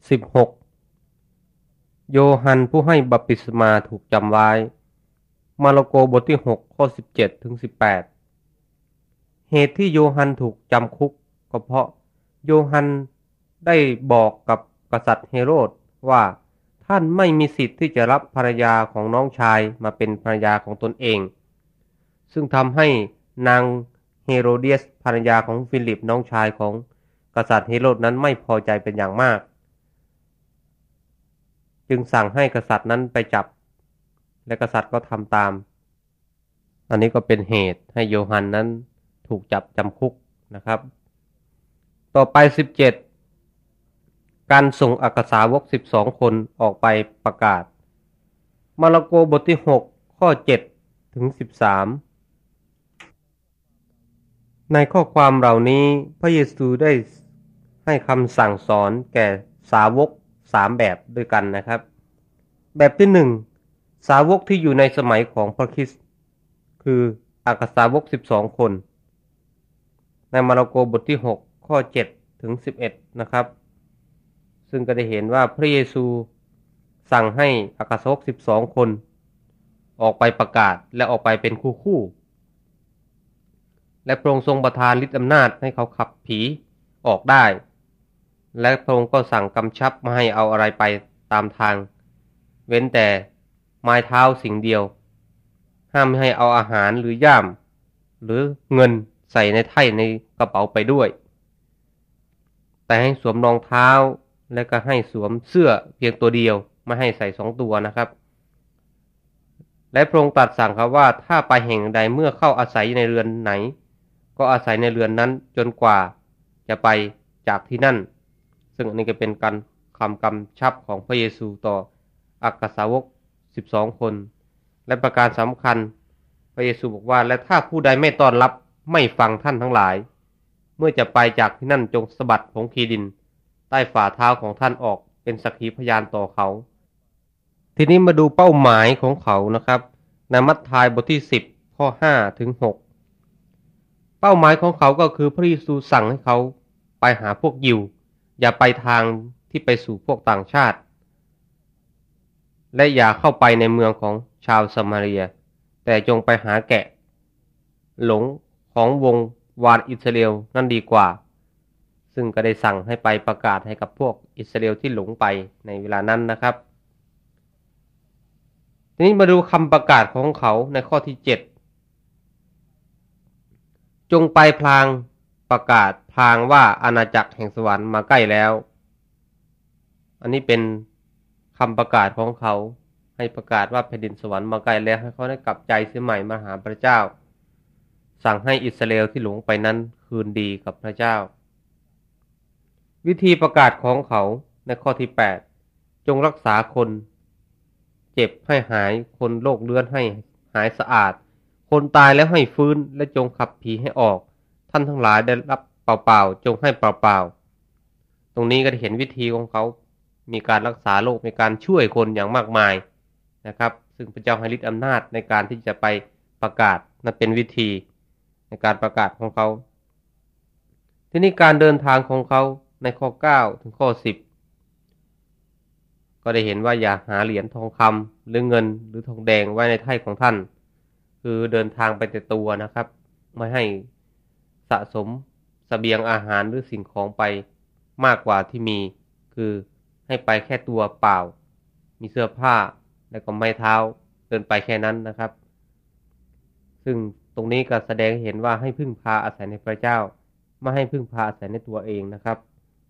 16. โยฮันผู้ให้บัพติศมาถูกจำไว้มาระโกบทที่6ข้อ17ถึง18เหตุที่โยฮันถูกจำคุกก็เพราะโยฮันได้บอกกับกษัตริย์เฮโรดว่าท่านไม่มีสิทธิ์ที่จะรับภรรยาของน้องชายมาเป็นภรรยาของตนเองซึ่งทำให้นางเฮโรเดียสภรรยาของฟิลิปน้องชายของกษัตริย์เฮโรดนั้นไม่พอใจเป็นอย่างมากจึงสั่งให้กษัตริย์นั้นไปจับและกษัตริย์ก็ทำตามอันนี้ก็เป็นเหตุให้โยฮันนั้นถูกจับจำคุกนะครับต่อไป17การส่งอัครสาวก12คนออกไปประกาศมาระโกบทที่6ข้อ7ถึง13ในข้อความเหล่านี้พระเยซูได้ให้คำสั่งสอนแก่สาวก3แบบด้วยกันนะครับแบบที่1สาวกที่อยู่ในสมัยของพระคริสต์คืออัครสาวก12คนในมาระโกบทที่6ข้อ7ถึง11นะครับซึ่งก็ได้เห็นว่าพระเยซูสั่งให้อัครสาวก12คนออกไปประกาศและออกไปเป็นคู่และพระองค์ทรงประทานฤทธิอำนาจให้เขาขับผีออกได้และพระองค์ก็สั่งกำชับไม่ให้เอาอะไรไปตามทางเว้นแต่ไม้เท้าสิ่งเดียวห้ามไม่ให้เอาอาหารหรือย่ามหรือเงินใส่ในไถ่ในกระเป๋าไปด้วยแต่ให้สวมรองเท้าและก็ให้สวมเสื้อเพียงตัวเดียวไม่ให้ใส่2ตัวนะครับและพระองค์ตรัสสั่งครับว่าถ้าไปแห่งใดเมื่อเข้าอาศัยในเรือนไหนก็อาศัยในเรือนนั้นจนกว่าจะไปจากที่นั่นซึ่งอันนี้ก็เป็นการคำกำชับของพระเยซูต่ออัครสาวก12คนและประการสำคัญพระเยซูบอกว่าและถ้าผู้ใดไม่ต้อนรับไม่ฟังท่านทั้งหลายเมื่อจะไปจากที่นั่นจงสะบัดผงคีดินใต้ฝ่าเท้าของท่านออกเป็นสักขีพยานต่อเขาทีนี้มาดูเป้าหมายของเขานะครับในมัทธิวบทที่10ข้อ5ถึง6เป้าหมายของเขาก็คือพระเยซูสั่งให้เขาไปหาพวกยิวอย่าไปทางที่ไปสู่พวกต่างชาติและอย่าเข้าไปในเมืองของชาวซามาเรียแต่จงไปหาแกะหลงของวงวานอิสราเอลนั่นดีกว่าซึ่งก็ได้สั่งให้ไปประกาศให้กับพวกอิสราเอลที่หลงไปในเวลานั้นนะครับทีนี้มาดูคำประกาศของเขาในข้อที่7จงไปพลางประกาศพลางว่าอาณาจักรแห่งสวรรค์มาใกล้แล้วอันนี้เป็นคำประกาศของเขาให้ประกาศว่าแผ่นดินสวรรค์มาใกล้แล้วให้เขาได้กลับใจเสียใหม่มาหาพระเจ้าสั่งให้อิสราเอลที่หลงไปนั้นคืนดีกับพระเจ้าวิธีประกาศของเขาในข้อที่8จงรักษาคนเจ็บให้หายคนโรคเรื้อนให้หายสะอาดคนตายแล้วให้ฟื้นและจงขับผีให้ออกท่านทั้งหลายได้รับเปล่าๆจงให้เปล่าๆตรงนี้ก็ได้เห็นวิธีของเขามีการรักษาโรคมีการช่วยคนอย่างมากมายนะครับซึ่งพระเจ้าให้ฤทธิ์อำนาจในการที่จะไปประกาศนั่นเป็นวิธีในการประกาศของเขาที่นี่การเดินทางของเขาในข้อ9ถึงข้อ10ก็ได้เห็นว่าอย่าหาเหรียญทองคำหรือเงินหรือทองแดงไว้ในไถ่ของท่านคือเดินทางไปแต่ตัวนะครับไม่ให้สะสมเสบียงอาหารหรือสิ่งของไปมากกว่าที่มีคือให้ไปแค่ตัวเปล่ามีเสื้อผ้าและก็ไม้เท้าเดินไปแค่นั้นนะครับซึ่งตรงนี้ก็แสดงให้เห็นว่าให้พึ่งพาอาศัยในพระเจ้าไม่ให้พึ่งพาอาศัยในตัวเองนะครับ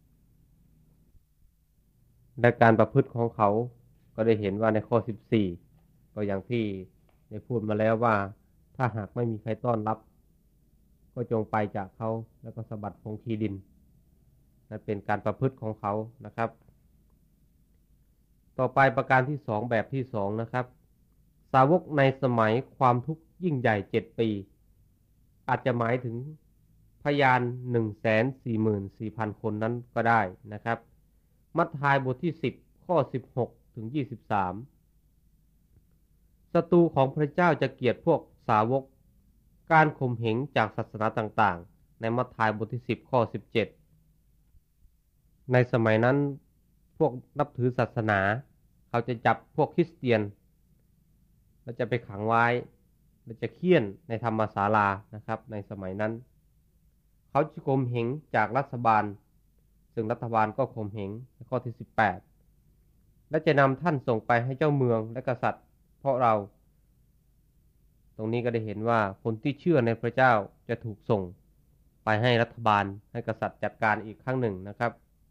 และการประพฤติของเขาก็ได้เห็นว่าในข้อ14ก็อย่างที่ได้พูดมาแล้วว่าถ้าหากไม่มีใครต้อนรับก็จงไปจากเขาแล้วก็สะบัดผงคีดินนั่นเป็นการประพฤติของเขานะครับต่อไปประการที่2แบบที่2นะครับสาวกในสมัยความทุกข์ยิ่งใหญ่7ปีอาจจะหมายถึงพยาน 144,000 คนนั้นก็ได้นะครับมัทธิวบทที่10ข้อ16ถึง23ศัตรูของพระเจ้าจะเกลียดพวกสาวกการข่มเหงจากศาสนาต่างๆในมัทธิวบทที่10ข้อ17ในสมัยนั้นพวกนับถือศาสนาเขาจะจับพวกคริสเตียนแล้วจะไปขังไว้แล้วจะเฆี่ยนในธรรมศาลานะครับในสมัยนั้นเขาจะข่มเหงจากรัฐบาลซึ่งรัฐบาลก็ข่มเหงในข้อที่18และจะนำท่านส่งไปให้เจ้าเมืองและกษัตริย์เพราะเราตรงนี้ก็ได้เห็นว่าคนที่เชื่อในพระเจ้าจะถูกส่งไปให้รัฐบาลให้กษัตริย์จัดการอีกครั้งหนึ่งนะครับ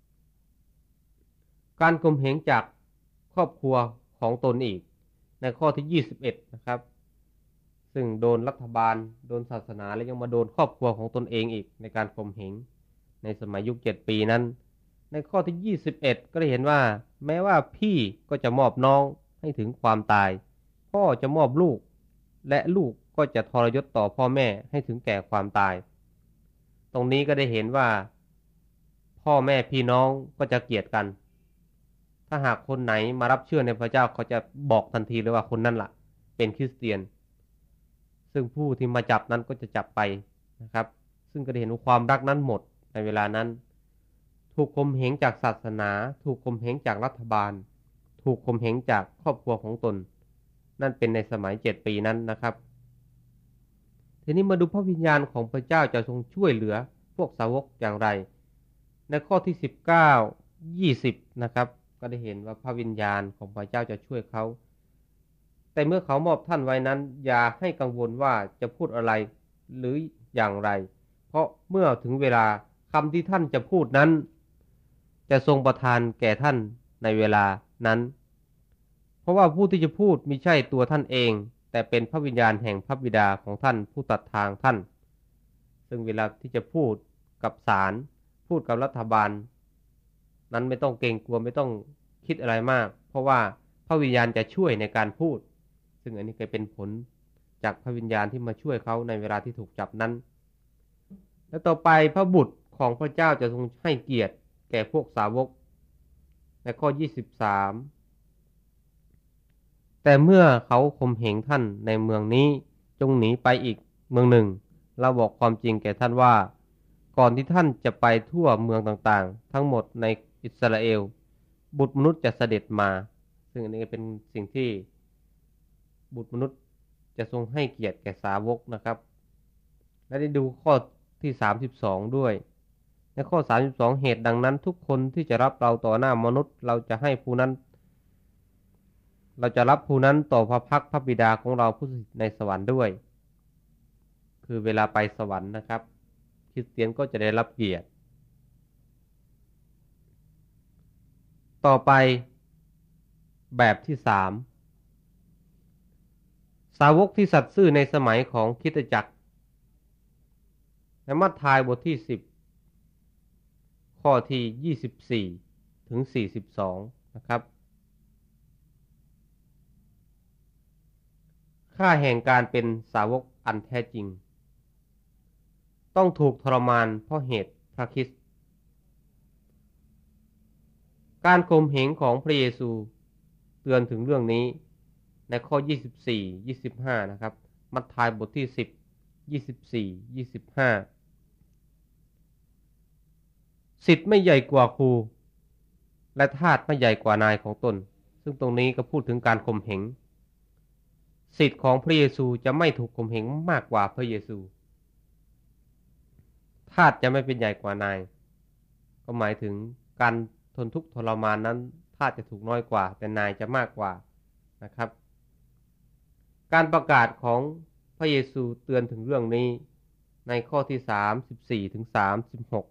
การข่มเหงจากครอบครัวของตนอีกในข้อที่21นะครับซึ่งโดนรัฐบาลโดนศาสนาและยังมาโดนครอบครัวของตนเองอีกในการข่มเหงในสมัยยุค7 ปีนั้นในข้อที่21ก็ได้เห็นว่าแม้ว่าพี่ก็จะมอบน้องให้ถึงความตายพ่อจะมอบลูกและลูกก็จะทรยศต่อพ่อแม่ให้ถึงแก่ความตายตรงนี้ก็ได้เห็นว่าพ่อแม่พี่น้องก็จะเกลียดกันถ้าหากคนไหนมารับเชื่อในพระเจ้าเขาจะบอกทันทีเลยว่าคนนั้นล่ะเป็นคริสเตียนซึ่งผู้ที่มาจับนั้นก็จะจับไปนะครับซึ่งก็ได้เห็นว่าความรักนั้นหมดในเวลานั้นถูกข่มเหงจากศาสนาถูกข่มเหงจากรัฐบาลถูกข่มเหงจากครอบครัวของตนนั่นเป็นในสมัย7 ปีนั้นนะครับทีนี้มาดูพระวิญญาณของพระเจ้าจะทรงช่วยเหลือพวกสาวกอย่างไรในข้อที่19 20นะครับก็ได้เห็นว่าพระวิญญาณของพระเจ้าจะช่วยเขาแต่เมื่อเขามอบท่านไว้นั้นอย่าให้กังวลว่าจะพูดอะไรหรืออย่างไรเพราะเมื่อถึงเวลาคำที่ท่านจะพูดนั้นจะทรงประทานแก่ท่านในเวลานั้นเพราะว่าผู้ที่จะพูดมิใช่ตัวท่านเองแต่เป็นพระวิญญาณแห่งพระบิดาของท่านผู้ตัดทางท่านซึ่งเวลาที่จะพูดกับศาลพูดกับรัฐบาลนั้นไม่ต้องเกรงกลัวไม่ต้องคิดอะไรมากเพราะว่าพระวิญญาณจะช่วยในการพูดซึ่งอันนี้ก็เป็นผลจากพระวิญญาณที่มาช่วยเขาในเวลาที่ถูกจับนั้นและต่อไปพระบุตรของพระเจ้าจะทรงให้เกียรติแก่พวกสาวกในข้อ23แต่เมื่อเขาข่มเหงท่านในเมืองนี้จงหนีไปอีกเมืองหนึ่งเราบอกความจริงแก่ท่านว่าก่อนที่ท่านจะไปทั่วเมืองต่างๆทั้งหมดในอิสราเอลบุตรมนุษย์จะเสด็จมาซึ่งอันนี้เป็นสิ่งที่บุตรมนุษย์จะทรงให้เกียรติแก่สาวกนะครับและได้ดูข้อที่32ด้วยในข้อ32เหตุดังนั้นทุกคนที่จะรับเราต่อหน้ามนุษย์เราจะรับผู้นั้นต่อพระพักพระบิดาของเราผู้สถิตในสวรรค์ด้วยคือเวลาไปสวรรค์นะครับคริสเตียนก็จะได้รับเกียรติต่อไปแบบที่3สาวกที่สัตย์ซื่อในสมัยของคริสตจักรในมัทธิวบทที่10ข้อที่24ถึง42นะครับค่าแห่งการเป็นสาวกอันแท้จริงต้องถูกทรมานเพราะเหตุพระคริสต์การข่มเหงของพระเยซูเตือนถึงเรื่องนี้ในข้อ24-25นะครับมัทธิวบทที่10 24-25ศิษย์ไม่ใหญ่กว่าครูและทาสไม่ใหญ่กว่านายของตนซึ่งตรงนี้ก็พูดถึงการข่มเหงศิษย์ของพระเยซูจะไม่ถูกข่มเหงมากกว่าพระเยซูทาสจะไม่เป็นใหญ่กว่านายก็หมายถึงการทนทุกข์ทรมานนั้นทาสจะถูกน้อยกว่าแต่นายจะมากกว่านะครับการประกาศของพระเยซูเตือนถึงเรื่องนี้ในข้อที่34ถึง36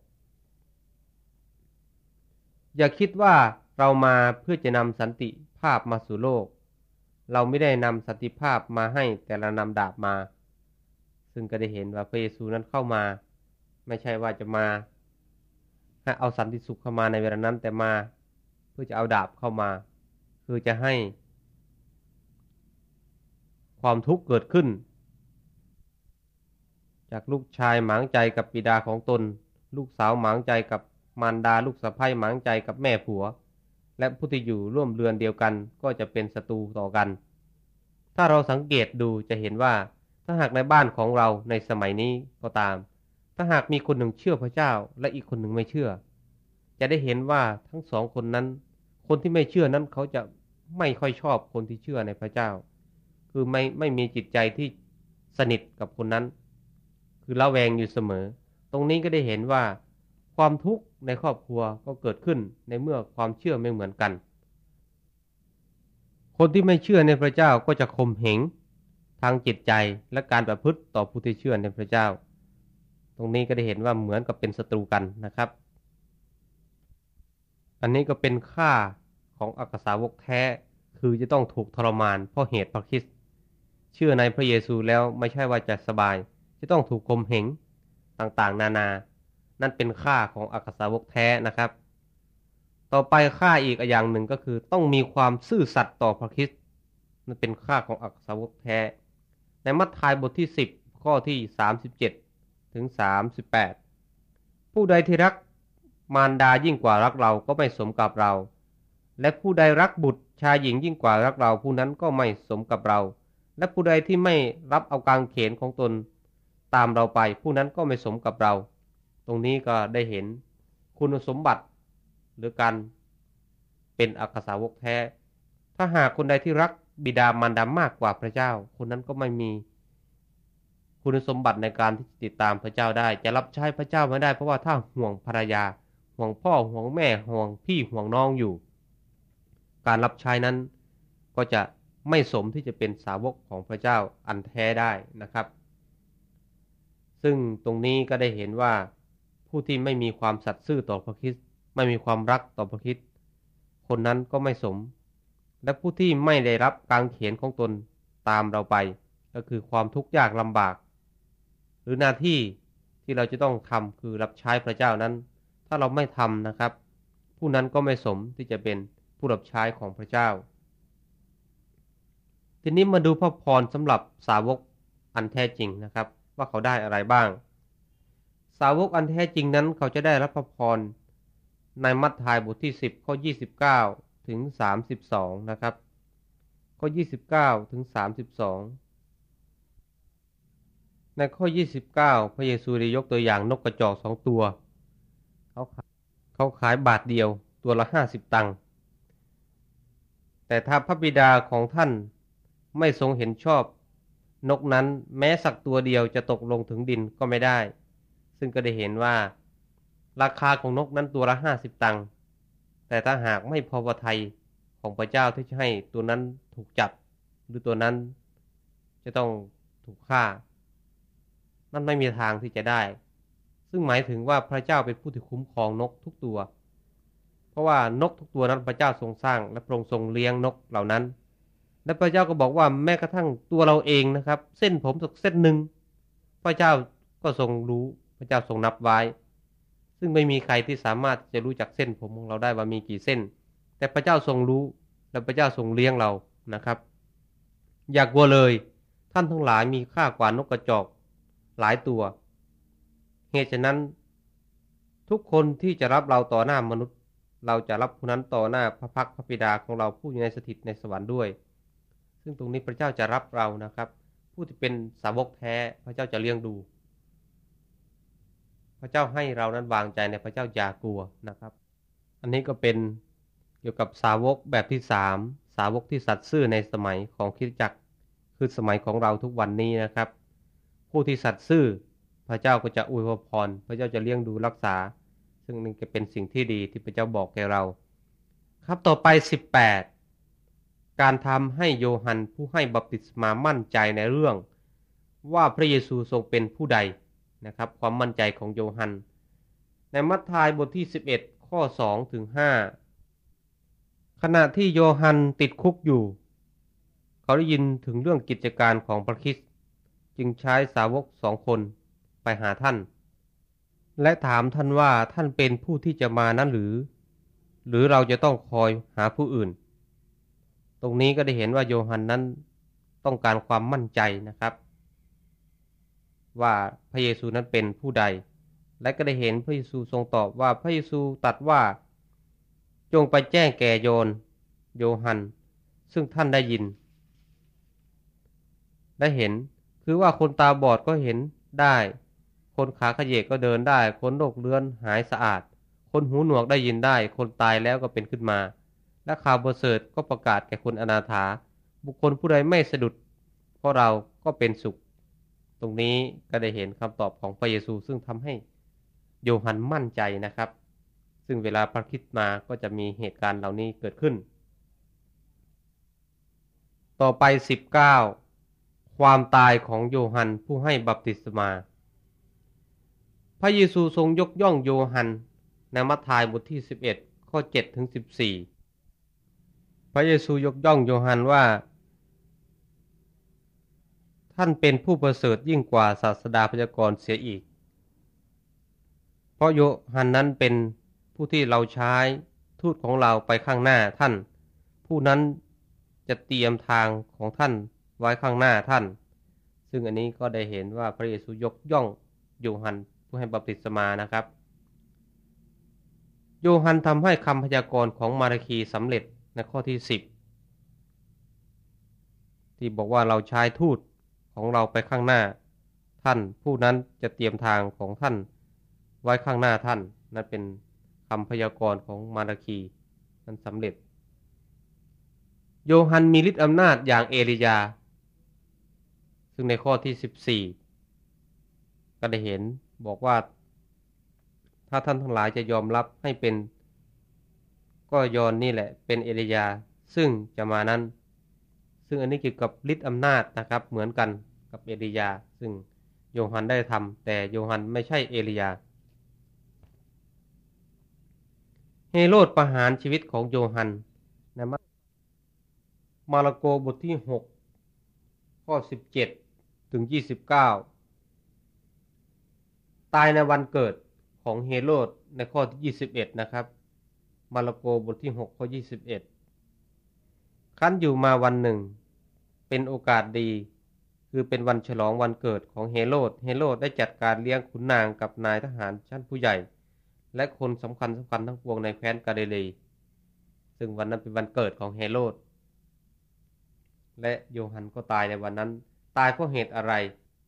อย่าคิดว่าเรามาเพื่อจะนำสันติภาพมาสู่โลกเราไม่ได้นำสันติภาพมาให้แต่เรานำดาบมาซึ่งก็ได้เห็นว่าพระเยซูนั้นเข้ามาไม่ใช่ว่าจะมาให้เอาสันติสุขเข้ามาในเวลานั้นแต่มาเพื่อจะเอาดาบเข้ามาคือจะให้ความทุกข์เกิดขึ้นจากลูกชายหมางใจกับบิดาของตนลูกสาวหมางใจกับมารดาลูกสะใภ้หมางใจกับแม่ผัวและผู้ที่อยู่ร่วมเรือนเดียวกันก็จะเป็นศัตรูต่อกันถ้าเราสังเกตดูจะเห็นว่าถ้าหากในบ้านของเราในสมัยนี้ก็ตามถ้าหากมีคนหนึ่งเชื่อพระเจ้าและอีกคนหนึ่งไม่เชื่อจะได้เห็นว่าทั้งสองคนนั้นคนที่ไม่เชื่อนั้นเขาจะไม่ค่อยชอบคนที่เชื่อในพระเจ้าคือไม่มีจิตใจที่สนิทกับคนนั้นคือระแวงอยู่เสมอตรงนี้ก็ได้เห็นว่าความทุกข์ในครอบครัวก็เกิดขึ้นในเมื่อความเชื่อไม่เหมือนกันคนที่ไม่เชื่อในพระเจ้าก็จะข่มเหงทางจิตใจและการประพฤติต่อผู้ที่เชื่อในพระเจ้าตรงนี้ก็ได้เห็นว่าเหมือนกับเป็นศัตรูกันนะครับอันนี้ก็เป็นค่าของอักษาวกแท้คือจะต้องถูกทรมานเพราะเหตุพระคริสต์เชื่อในพระเยซูแล้วไม่ใช่ว่าจะสบายจะต้องถูกข่มเหงต่างๆนานานั่นเป็นค่าของอักษาวกแท้นะครับต่อไปค่าอีกอย่างหนึ่งก็คือต้องมีความซื่อสัตย์ต่อพระคริสต์นั่นเป็นค่าของอักษาวกแท้ในมัทธิวบทที่10ข้อที่37ถึง38ผู้ใดที่รักมารดายิ่งกว่ารักเราก็ไม่สมกับเราและผู้ใดรักบุตรชายหญิงยิ่งกว่ารักเราผู้นั้นก็ไม่สมกับเราและผู้ใดที่ไม่รับเอากางเขนของตนตามเราไปผู้นั้นก็ไม่สมกับเราตรงนี้ก็ได้เห็นคุณสมบัติหรือการเป็นอักษาวกแท้ถ้าหากคนใดที่รักบิดามารดามากกว่าพระเจ้าคนนั้นก็ไม่มีคุณสมบัติในการที่จะติดตามพระเจ้าได้จะรับใช้พระเจ้าไม่ได้เพราะว่าถ้าห่วงภรรยาห่วงพ่อห่วงแม่ห่วงพี่ห่วงน้องอยู่การรับใช้นั้นก็จะไม่สมที่จะเป็นสาวกของพระเจ้าอันแท้ได้นะครับซึ่งตรงนี้ก็ได้เห็นว่าผู้ที่ไม่มีความสัตย์ซื่อต่อพระคริสต์ไม่มีความรักต่อพระคริสต์คนนั้นก็ไม่สมและผู้ที่ไม่ได้รับกางเขนของตนตามเราไปก็คือความทุกข์ยากลำบากหรือหน้าที่ที่เราจะต้องทำคือรับใช้พระเจ้านั้นถ้าเราไม่ทำนะครับผู้นั้นก็ไม่สมที่จะเป็นผู้รับใช้ของพระเจ้าทีนี้มาดูพระพรสำหรับสาวกอันแท้จริงนะครับว่าเขาได้อะไรบ้างสาวกอันแท้จริงนั้นเขาจะได้รับพระพรในมัทธิวบทที่10ข้อ29ถึง32นะครับข้อ29ถึง32ในข้อ29พระเยซูได้ยกตัวอย่างนกกระจอก2ตัวเขาขายบาทเดียวตัวละ50ตังค์แต่ถ้าพระบิดาของท่านไม่ทรงเห็นชอบนกนั้นแม้สักตัวเดียวจะตกลงถึงดินก็ไม่ได้ซึ่งก็ได้เห็นว่าราคาของนกนั้นตัวละ50ตังค์แต่ถ้าหากไม่พอพระทัยของพระเจ้าที่จะให้ตัวนั้นถูกจับหรือตัวนั้นจะต้องถูกฆ่านั่นไม่มีทางที่จะได้ซึ่งหมายถึงว่าพระเจ้าเป็นผู้ที่คุ้มครองนกทุกตัวเพราะว่านกทุกตัวนั้นพระเจ้าทรงสร้างและพระองค์ทรงเลี้ยงนกเหล่านั้นและพระเจ้าก็บอกว่าแม้กระทั่งตัวเราเองนะครับเส้นผมสักเส้นหนึ่งพระเจ้าก็ทรงรู้พระเจ้าทรงนับไว้ซึ่งไม่มีใครที่สามารถจะรู้จักเส้นผมของเราได้ว่ามีกี่เส้นแต่พระเจ้าทรงรู้และพระเจ้าทรงเลี้ยงเรานะครับอย่ากลัวเลยท่านทั้งหลายมีค่ากว่านกกระจอกหลายตัวเหตุฉะนั้นทุกคนที่จะรับเราต่อหน้ามนุษย์เราจะรับผู้นั้นต่อหน้าพระพักพระบิดาของเราผู้อยู่ในสถิตในสวรรค์ด้วยซึ่งตรงนี้พระเจ้าจะรับเรานะครับผู้ที่เป็นสาวกแท้พระเจ้าจะเลี้ยงดูพระเจ้าให้เรานั้นวางใจในพระเจ้าอย่ากลัวนะครับอันนี้ก็เป็นเกี่ยวกับสาวกแบบที่3สาวกที่สัตย์ซื่อในสมัยของคริสตจักรคือสมัยของเราทุกวันนี้นะครับผู้ที่สัตย์ซื่อพระเจ้าก็จะอวยพรพระเจ้าจะเลี้ยงดูรักษาซึ่งนี่ก็เป็นสิ่งที่ดีที่พระเจ้าบอกแก่เราครับต่อไป18การทำให้โยฮันผู้ให้บัพติศมามั่นใจในเรื่องว่าพระเยซูทรงเป็นผู้ใดนะครับความมั่นใจของโยฮันในมัทธิวบทที่11ข้อ2ถึง5ขณะที่โยฮันติดคุกอยู่เขาได้ยินถึงเรื่องกิจการของพระคริสต์จึงใช้สาวก2คนไปหาท่านและถามท่านว่าท่านเป็นผู้ที่จะมานั้นหรือเราจะต้องคอยหาผู้อื่นตรงนี้ก็ได้เห็นว่าโยฮันนั้นต้องการความมั่นใจนะครับว่าพระเยซูนั้นเป็นผู้ใดและก็ได้เห็นพระเยซูทรงตอบว่าพระเยซูตรัสว่าจงไปแจ้งแก่โยฮันซึ่งท่านได้ยินได้เห็นคือว่าคนตาบอดก็เห็นได้คนขาขยเยกก็เดินได้คนโรคเรื้อนหายสะอาดคนหูหนวกได้ยินได้คนตายแล้วก็เป็นขึ้นมาและข่าวประเสริฐก็ประกาศแก่คนอนาถาบุคคลผู้ใดไม่สะดุดเพราะเราก็เป็นสุขตรงนี้ก็ได้เห็นคำตอบของพระเยซูซึ่งทำให้โยฮันมั่นใจนะครับซึ่งเวลาพระคริสต์มาก็จะมีเหตุการณ์เหล่านี้เกิดขึ้นต่อไป19ความตายของโยฮันผู้ให้บัพติศมาพระเยซูทรงยกย่องโยฮันในมัทธิวบทที่11ข้อ7ถึง14พระเยซูยกย่องโยฮันว่าท่านเป็นผู้ประเสริฐยิ่งกว่าศาสดาพยากรณ์เสียอีกเพราะโยฮันนั้นเป็นผู้ที่เราใช้ทูตของเราไปข้างหน้าท่านผู้นั้นจะเตรียมทางของท่านไว้ข้างหน้าท่านซึ่งอันนี้ก็ได้เห็นว่าพระเยซูยกย่องโยฮันผู้ให้บัพติศมานะครับโยฮันทำให้คำพยากรณ์ของมาราคีสำเร็จในข้อที่10ที่บอกว่าเราใช้ทูตของเราไปข้างหน้าท่านผู้นั้นจะเตรียมทางของท่านไว้ข้างหน้าท่านนั่นเป็นคำพยากรณ์ของมาราคีนั้นสำเร็จโยฮันมีฤทธิ์อำนาจอย่างเอลียาซึ่งในข้อที่14ก็ได้เห็นบอกว่าถ้าท่านทั้งหลายจะยอมรับให้เป็นก็ยอนนี่แหละเป็นเอลียาซึ่งจะมานั้นซึ่งอันนี้เกี่ยวกับฤทธิ์อำนาจนะครับเหมือนกันกับเอลียาซึ่งโยฮันได้ทำแต่โยฮันไม่ใช่เอลียาเฮโรดประหารชีวิตของโยฮันในมาระโกบทที่6ข้อ17ถึง29ตายในวันเกิดของเฮโรดในข้อที่21นะครับมาระโกบทที่6ข้อ21คั้นอยู่มาวันหนึ่งเป็นโอกาสดีคือเป็นวันฉลองวันเกิดของเฮโรดได้จัดการเลี้ยงขุนนางกับนายทหารชั้นผู้ใหญ่และคนสำคัญทั้งปวงในแคว้นกาลิลีซึ่งวันนั้นเป็นวันเกิดของเฮโรดและโยฮันก็ตายในวันนั้นตายเพราะเหตุอะไร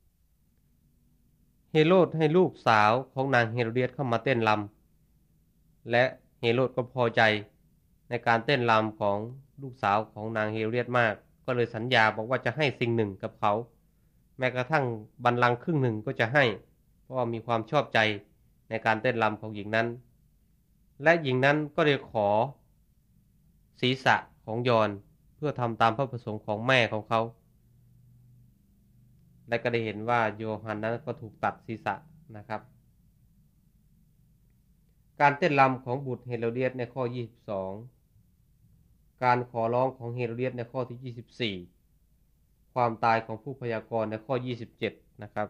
เฮโรดให้ลูกสาวของนางเฮโรเดียสเข้ามาเต้นรำและเฮโรดก็พอใจในการเต้นรำของลูกสาวของนางเฮโรเดียสมากก็เลยสัญญาบอกว่าจะให้สิ่งหนึ่งกับเขาแม้กระทั่งบัลลังก์ครึ่งหนึ่งก็จะให้เพราะว่ามีความชอบใจในการเต้นรำของหญิงนั้นและหญิงนั้นก็ได้ขอศีรษะของยอนเพื่อทำตามพระประสงค์ของแม่ของเขาและก็ได้เห็นว่าโยฮันนั้นก็ถูกตัดศีรษะนะครับการเต้นรำของบุตรเฮโรเดียสในข้อ22การขอร้องของเฮโรเดียสในข้อที่24ความตายของผู้พยากรณ์ในข้อ27นะครับ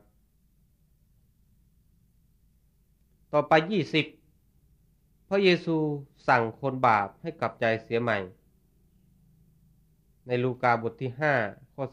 ต่อไป20พระเยซูสั่งคนบาปให้กลับใจเสียใหม่ในลูกาบทที่5ข้อ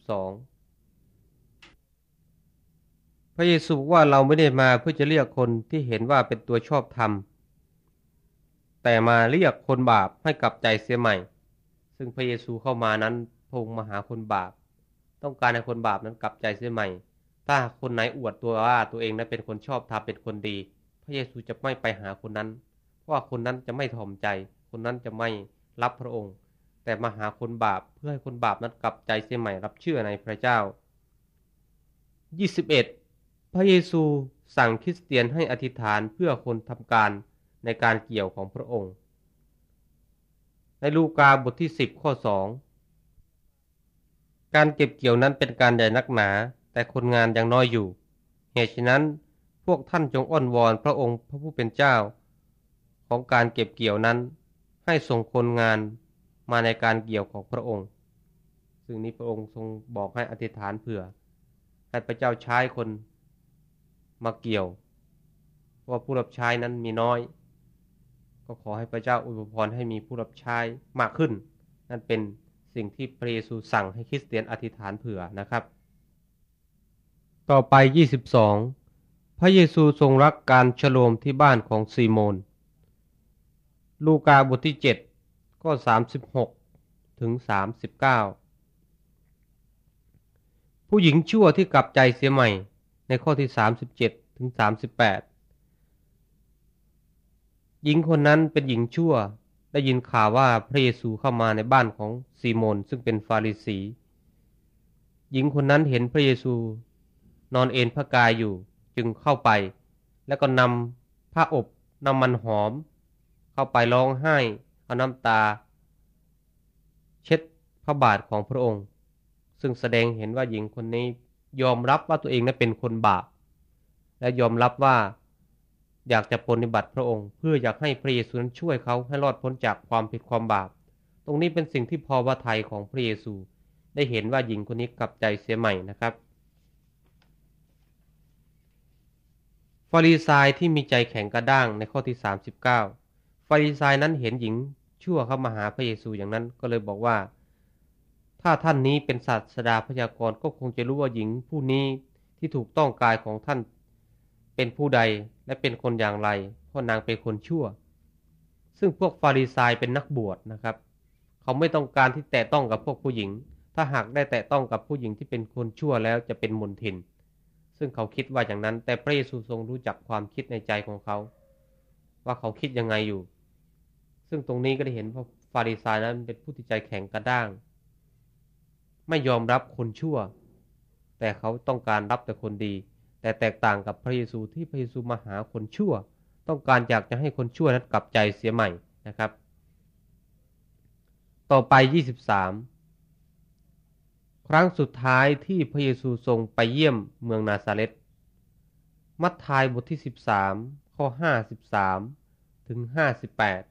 32พระเยซูว่าเราไม่ได้มาเพื่อจะเรียกคนที่เห็นว่าเป็นตัวชอบธรรมแต่มาเรียกคนบาปให้กลับใจเสียใหม่ซึ่งพระเยซูเข้ามานั้นพระองค์มาหาคนบาปต้องการให้คนบาปนั้นกลับใจเสียใหม่ถ้าคนไหนอวดตัวว่าตัวเองนั้นเป็นคนชอบธรรมเป็นคนดีพระเยซูจะไม่ไปหาคนนั้นเพราะว่าคนนั้นจะไม่ถ่อมใจคนนั้นจะไม่รับพระองค์แต่มาหาคนบาปเพื่อให้คนบาปนั้นกลับใจเสียใหม่รับเชื่อในพระเจ้า21พระเยซูสั่งคริสเตียนให้อธิษฐานเพื่อคนทำการในการเกี่ยวของพระองค์ในลูกาบทที่10ข้อ2การเก็บเกี่ยวนั้นเป็นการใหญ่นักหนาแต่คนงานยังน้อยอยู่เหตุฉะนั้นพวกท่านจงอ้อนวอนพระองค์พระผู้เป็นเจ้าของการเก็บเกี่ยวนั้นให้ส่งคนงานมาในการเกี่ยวของพระองค์ซึ่งนี้พระองค์ทรงบอกให้อธิษฐานเผื่อให้พระเจ้าใช้คนมาเกี่ยวเพราะว่าผู้รับใช้นั้นมีน้อยก็ขอให้พระเจ้าอวยพรให้มีผู้รับใช้มากขึ้นนั่นเป็นสิ่งที่พระเยซูสั่งให้คริสเตียนอธิษฐานเผื่อนะครับต่อไป22พระเยซูทรงรักการฉโลมที่บ้านของซีโมนลูกาบทที่7ข้อ36ถึง39ผู้หญิงชั่วที่กลับใจเสียใหม่ในข้อที่37ถึง38หญิงคนนั้นเป็นหญิงชั่วได้ยินข่าวว่าพระเยซูเข้ามาในบ้านของซีโมนซึ่งเป็นฟาริสีหญิงคนนั้นเห็นพระเยซูนอนเอนพระกายอยู่จึงเข้าไปแล้วก็นำผ้าอบน้ำมันหอมเข้าไปร้องไห้เอาน้ำตาเช็ดพระบาทของพระองค์ซึ่งแสดงเห็นว่าหญิงคนนี้ยอมรับว่าตัวเองนั้นเป็นคนบาปและยอมรับว่าอยากจะปฏิบัติพระองค์เพื่ออยากให้พระเยซูนั้นช่วยเขาให้รอดพ้นจากความผิดความบาปตรงนี้เป็นสิ่งที่พอพระทัยของพระเยซูได้เห็นว่าหญิงคนนี้กลับใจเสียใหม่นะครับฟาริสายที่มีใจแข็งกระด้างในข้อที่39ฟาริสายนั้นเห็นหญิงชั่วเข้ามาหาพระเยซูอย่างนั้นก็เลยบอกว่าถ้าท่านนี้เป็นศาสดาพยากรณ์ก็คงจะรู้ว่าหญิงผู้นี้ที่ถูกต้องกายของท่านเป็นผู้ใดและเป็นคนอย่างไรเพราะนางเป็นคนชั่วซึ่งพวกฟาริสายเป็นนักบวชนะครับเขาไม่ต้องการที่แตะต้องกับพวกผู้หญิงถ้าหากได้แตะต้องกับผู้หญิงที่เป็นคนชั่วแล้วจะเป็นมลทินซึ่งเขาคิดว่าอย่างนั้นแต่พระเยซูทรงรู้จักความคิดในใจของเขาว่าเขาคิดยังไงอยู่ซึ่งตรงนี้ก็ได้เห็นว่าฟาริสายนั้นเป็นผู้ที่ใจแข็งกระด้างไม่ยอมรับคนชั่วแต่เขาต้องการรับแต่คนดีแต่แตกต่างกับพระเยซูที่พระเยซูมาหาคนชั่วต้องการอยากจะให้คนชั่วนั้นกลับใจเสียใหม่นะครับต่อไป23ครั้งสุดท้ายที่พระเยซูทรงไปเยี่ยมเมืองนาซาเรตมัทธิวบทที่13ข้อ53ถึง58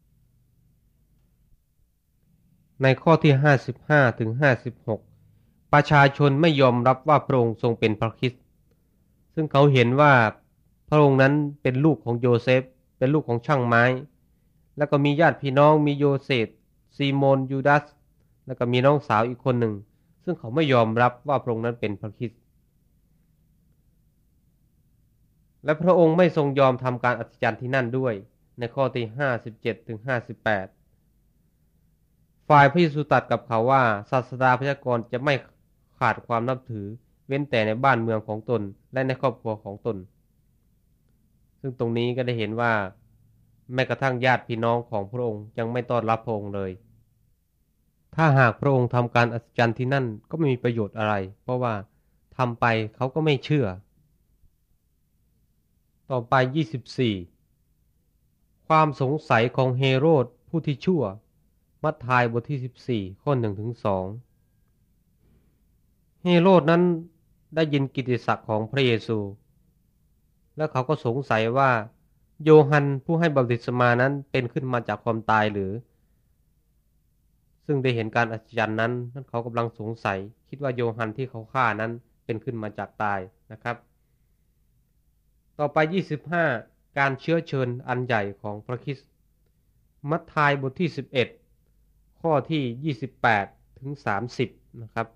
ในข้อที่55ถึง56ประชาชนไม่ยอมรับว่าพระองค์ทรงเป็นพระคริสต์ซึ่งเขาเห็นว่าพระองค์นั้นเป็นลูกของโยเซฟเป็นลูกของช่างไม้แล้วก็มีญาติพี่น้องมีโยเซฟซีโมนยูดาสแล้วก็มีน้องสาวอีกคนหนึ่งซึ่งเขาไม่ยอมรับว่าพระองค์นั้นเป็นพระคริสต์และพระองค์ไม่ทรงยอมทำการอัศจรรย์ที่นั่นด้วยในข้อที่57ถึง58ฝ่ายพระเยซูตรัสกับเขาว่าศาสดาพยากรณ์จะไม่ขาดความนับถือเว้นแต่ในบ้านเมืองของตนและในครอบครัวของตนซึ่งตรงนี้ก็ได้เห็นว่าแม้กระทั่งญาติพี่น้องของพระองค์ยังไม่ต้อนรับพระองค์เลยถ้าหากพระองค์ทำการอัศจรรย์ที่นั่นก็ไม่มีประโยชน์อะไรเพราะว่าทำไปเขาก็ไม่เชื่อต่อไป24ความสงสัยของเฮโรดผู้ที่ชั่วมัทธิวบทที่14ข้อ1ถึง2เฮโรดนั้นได้ยินกิตติศักดิ์ของพระเยซูและเขาก็สงสัยว่าโยฮันผู้ให้บัพติศมานั้นเป็นขึ้นมาจากความตายหรือซึ่งได้เห็นการอัศจรรย์นั้นเขากำลังสงสัยคิดว่าโยฮันที่เขาฆ่านั้นเป็นขึ้นมาจากตายนะครับต่อไป25การเชื้อเชิญอันใหญ่ของพระคริสต์มัทธิวบทที่11ข้อที่28ถึง30นะครับ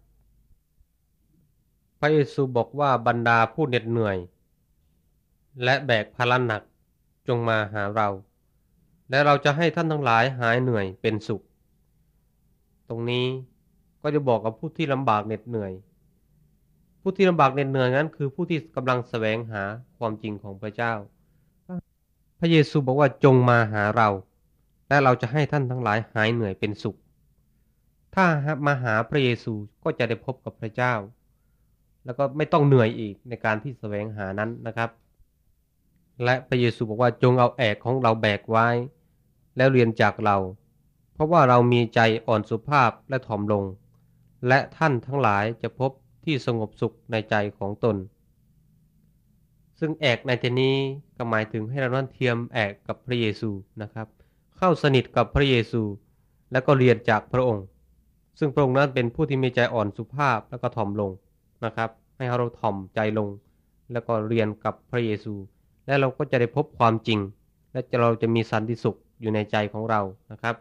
พระเยซูบอกว่าบรรดาผู้เหน็ดเหนื่อยและแบกภาระหนักจงมาหาเราและเราจะให้ท่านทั้งหลายหายเหนื่อยเป็นสุขตรงนี้ก็จะบอกกับผู้ที่ลำบากเหน็ดเหนื่อยผู้ที่ลำบากเหน็ดเหนื่อยนั้นคือผู้ที่กำลังแสวงหาความจริงของพระเจ้าพระเยซูบอกว่าจงมาหาเราและเราจะให้ท่านทั้งหลายหายเหนื่อยเป็นสุขถ้ามาหาพระเยซูก็จะได้พบกับพระเจ้าแล้วก็ไม่ต้องเหนื่อยอีกในการที่แสวงหานั้นนะครับและพระเยซูบอกว่าจงเอาแอกของเราแบกไว้แล้วเรียนจากเราเพราะว่าเรามีใจอ่อนสุภาพและถ่อมลงและท่านทั้งหลายจะพบที่สงบสุขในใจของตนซึ่งแอกในที่นี้ก็หมายถึงให้เรานั้นเทียมแอกกับพระเยซูนะครับเข้าสนิทกับพระเยซูแล้วก็เรียนจากพระองค์ซึ่งพระองค์นั้นเป็นผู้ที่มีใจอ่อนสุภาพแล้วก็ถ่อมลงนะครับให้เราถ่อมใจลงแล้วก็เรียนกับพระเยซูและเราก็จะได้พบความจริงและเราจะมีสันติสุขอยู่ในใจของเรานะครับ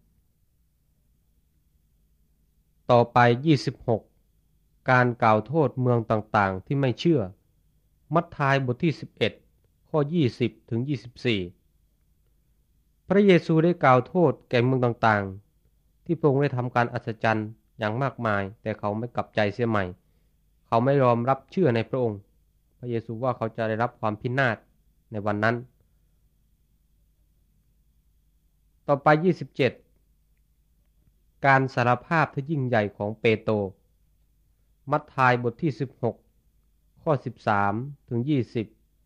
ต่อไป26การกล่าวโทษเมืองต่างๆที่ไม่เชื่อมัทธิวบทที่11ข้อ20ถึง24พระเยซูได้กล่าวโทษแก่เมืองต่างๆที่พระองค์ได้ทำการอัศจรรย์อย่างมากมายแต่เขาไม่กลับใจเสียใหม่เขาไม่ยอมรับเชื่อในพระองค์พระเยซูว่าเขาจะได้รับความพินาศในวันนั้นต่อไป27การสารภาพที่ยิ่งใหญ่ของเปโตรมัทธิวบทที่16ข้อ13ถึง20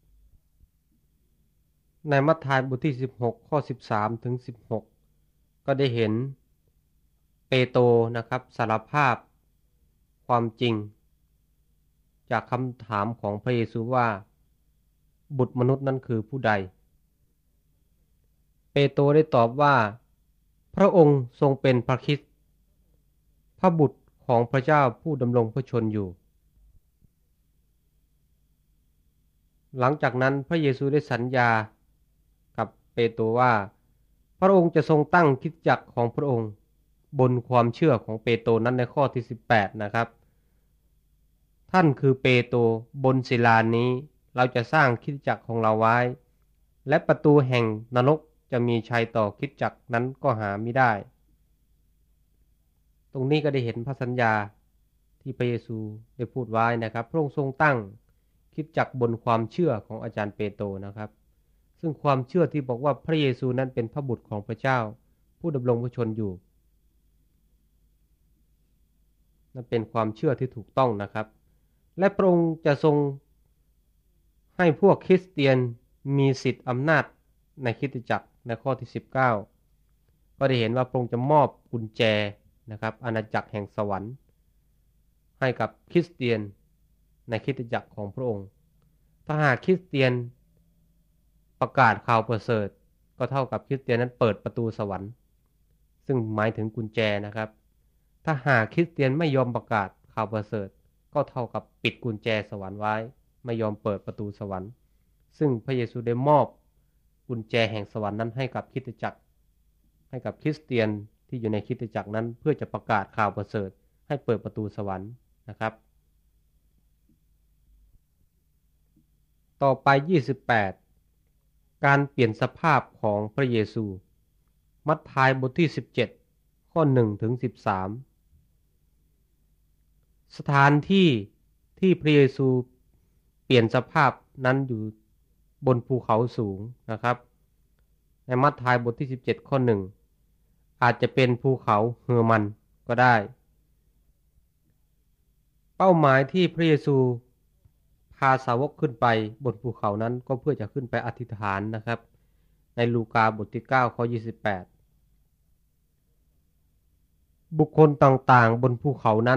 ในมัทธิวบทที่16ข้อ13ถึง16ก็ได้เห็นเปโตรนะครับสารภาพความจริงจากคำถามของพระเยซูว่าบุตรมนุษย์นั้นคือผู้ใดเปโตรได้ตอบว่าพระองค์ทรงเป็นพระคริสต์พระบุตรของพระเจ้าผู้ดำรงพระชนอยู่หลังจากนั้นพระเยซูได้สัญญากับเปโตรว่าพระองค์จะทรงตั้งคริสตจักรของพระองค์บนความเชื่อของเปโตรนั้นในข้อที่18นะครับท่านคือเปโตรบนศิลานี้เราจะสร้างคริสตจักรของเราไว้และประตูแห่งนรกจะมีชัยต่อคริสตจักรนั้นก็หาไม่ได้ตรงนี้ก็ได้เห็นพระสัญญาที่พระเยซูได้พูดไว้นะครับพระองค์ทรงตั้งคริสตจักรบนความเชื่อของอาจารย์เปโตรนะครับซึ่งความเชื่อที่บอกว่าพระเยซูนั้นเป็นพระบุตรของพระเจ้าผู้ดำรงพระชนอยู่นั่นเป็นความเชื่อที่ถูกต้องนะครับและพระองค์จะทรงให้พวกคริสเตียนมีสิทธิอำนาจในคริสตจักรในข้อที่19ก็ได้เห็นว่าพระองค์จะมอบกุญแจนะครับอาณาจักรแห่งสวรรค์ให้กับคริสเตียนในคริสตจักรของพระองค์ถ้าหากคริสเตียนประกาศข่าวประเสริฐก็เท่ากับคริสเตียนนั้นเปิดประตูสวรรค์ซึ่งหมายถึงกุญแจนะครับถ้าหากคริสเตียนไม่ยอมประกาศข่าวประเสริฐก็เท่ากับปิดกุญแจสวรรค์ไว้ไม่ยอมเปิดประตูสวรรค์ซึ่งพระเยซูได้มอบกุญแจแห่งสวรรค์นั้นให้กับคริสตจักรให้กับคริสเตียนที่อยู่ในคริสตจักรนั้นเพื่อจะประกาศข่าวประเสริฐให้เปิดประตูสวรรค์นะครับต่อไป28การเปลี่ยนสภาพของพระเยซูมัทธิวบทที่17ข้อ1ถึง13สถานที่ที่พระเยซูเปลี่ยนสภาพนั้นอยู่บนภูเขาสูงนะครับในมัทธิวบทที่17ข้อ1อาจจะเป็นภูเขาเฮอร์มันก็ได้เป้าหมายที่พระเยซูพาสาวกขึ้นไปบนภูเขานั้นก็เพื่อจะขึ้นไปอธิษฐานนะครับในลูกาบทที่9ข้อ28บุคคลต่างๆบนภูเขานั้น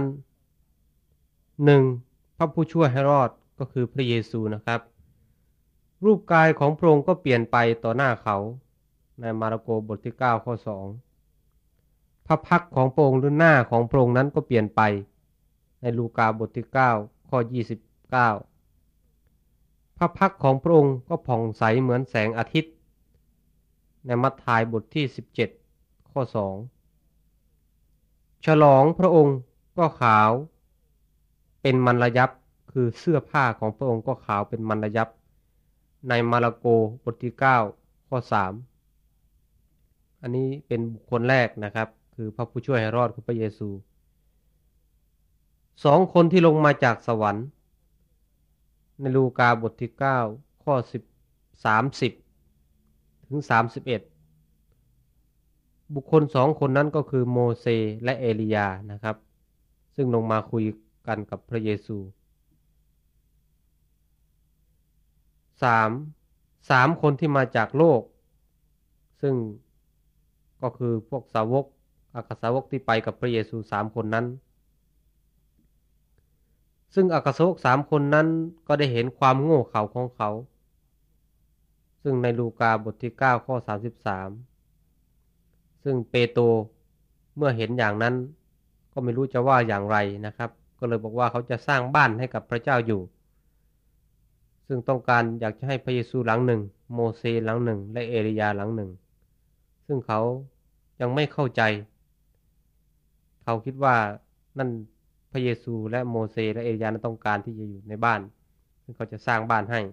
1พระผู้ช่วยให้รอดก็คือพระเยซูนะครับรูปกายของพระองค์ก็เปลี่ยนไปต่อหน้าเขาในมาระโกบทที่9ข้อ2พระพักของพระองค์หรือหน้าของพระองค์นั้นก็เปลี่ยนไปในลูกาบทที่9ข้อ29พระพักของพระองค์ก็ผ่องใสเหมือนแสงอาทิตย์ในมัทธิวบทที่17ข้อ2ฉลองพระองค์ก็ขาวเป็นมันระยับคือเสื้อผ้าของพระองค์ก็ขาวเป็นมันระยับในมาระโกบทที่9ข้อ3อันนี้เป็นบุคคลแรกนะครับคือพระผู้ช่วยให้รอดคือพระเยซู2คนที่ลงมาจากสวรรค์ในลูกาบทที่9ข้อ30ถึง31บุคคล2คนนั้นก็คือโมเสสและเอลียานะครับซึ่งลงมาคุยกันกับพระเยซู3คนที่มาจากโลกซึ่งก็คือพวกสาวกอัครสาวกที่ไปกับพระเยซู3คนนั้นซึ่งอัครสาวก3คนนั้นก็ได้เห็นความโง่เขลาของเขาซึ่งในลูกาบทที่9ข้อ33ซึ่งเปโตรเมื่อเห็นอย่างนั้นก็ไม่รู้จะว่าอย่างไรนะครับก็เลยบอกว่าเขาจะสร้างบ้านให้กับพระเจ้าอยู่ซึ่งต้องการอยากจะให้พระเยซูหลังหนึ่งโมเสสหลังหนึ่งและเอลียาหลังหนึ่งซึ่งเขายังไม่เข้าใจเขาคิดว่านั่นพระเยซูและโมเสสและเอลียาต้องการที่จะอยู่ในบ้านซึ่งเขาจะสร้างบ้านให้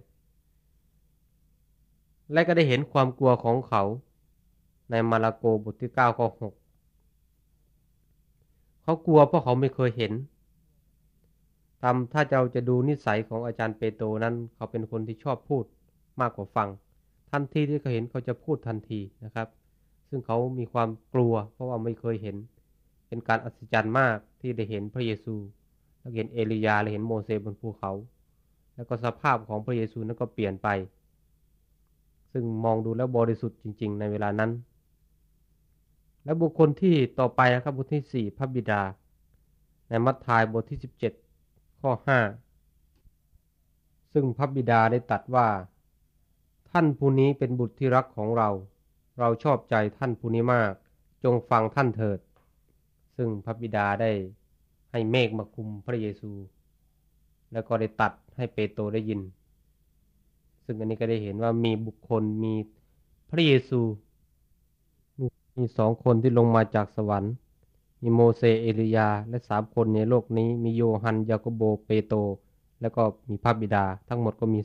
และก็ได้เห็นความกลัวของเขาในมาระโกบทที่9ข้อ6เขากลัวเพราะเขาไม่เคยเห็นถ้าเราจะดูนิสัยของอาจารย์เปโตรนั้นเขาเป็นคนที่ชอบพูดมากกว่าฟังทันทีที่เขาเห็นเขาจะพูดทันทีนะครับซึ่ซึ่งเขามีความกลัวเพราะว่าไม่เคยเห็นเป็นการอัศจรรย์มากที่ได้เห็นพระเยซูและเห็นเอลียาและเห็นโมเสสบนภูเขาแล้วก็สภาพของพระเยซูนั้นก็เปลี่ยนไปซึ่งมองดูแล้วบริสุทธิ์จริงๆในเวลานั้นและบุคคลที่ต่อไปนะครับบทที่4พระบิดาในมัทธิวบทที่17ข้อ5ซึ่งพระบิดาได้ตรัสว่าท่านผู้นี้เป็นบุตรที่รักของเราเราชอบใจท่านผู้นี้มากจงฟังท่านเถิดซึ่งพระบิดาได้ให้เมฆมาคลุมพระเยซูแล้วก็ได้ตัดให้เปโตรได้ยินซึ่งอันนี้ก็ได้เห็นว่ามีบุคคลมีพระเยซูมี2 คนที่ลงมาจากสวรรค์มีโมเสสเอลียาและ3 คนในโลกนี้มีโยฮันยาโคโบเปโตรแล้วก็มีพระบิดาทั้งหมดก็มี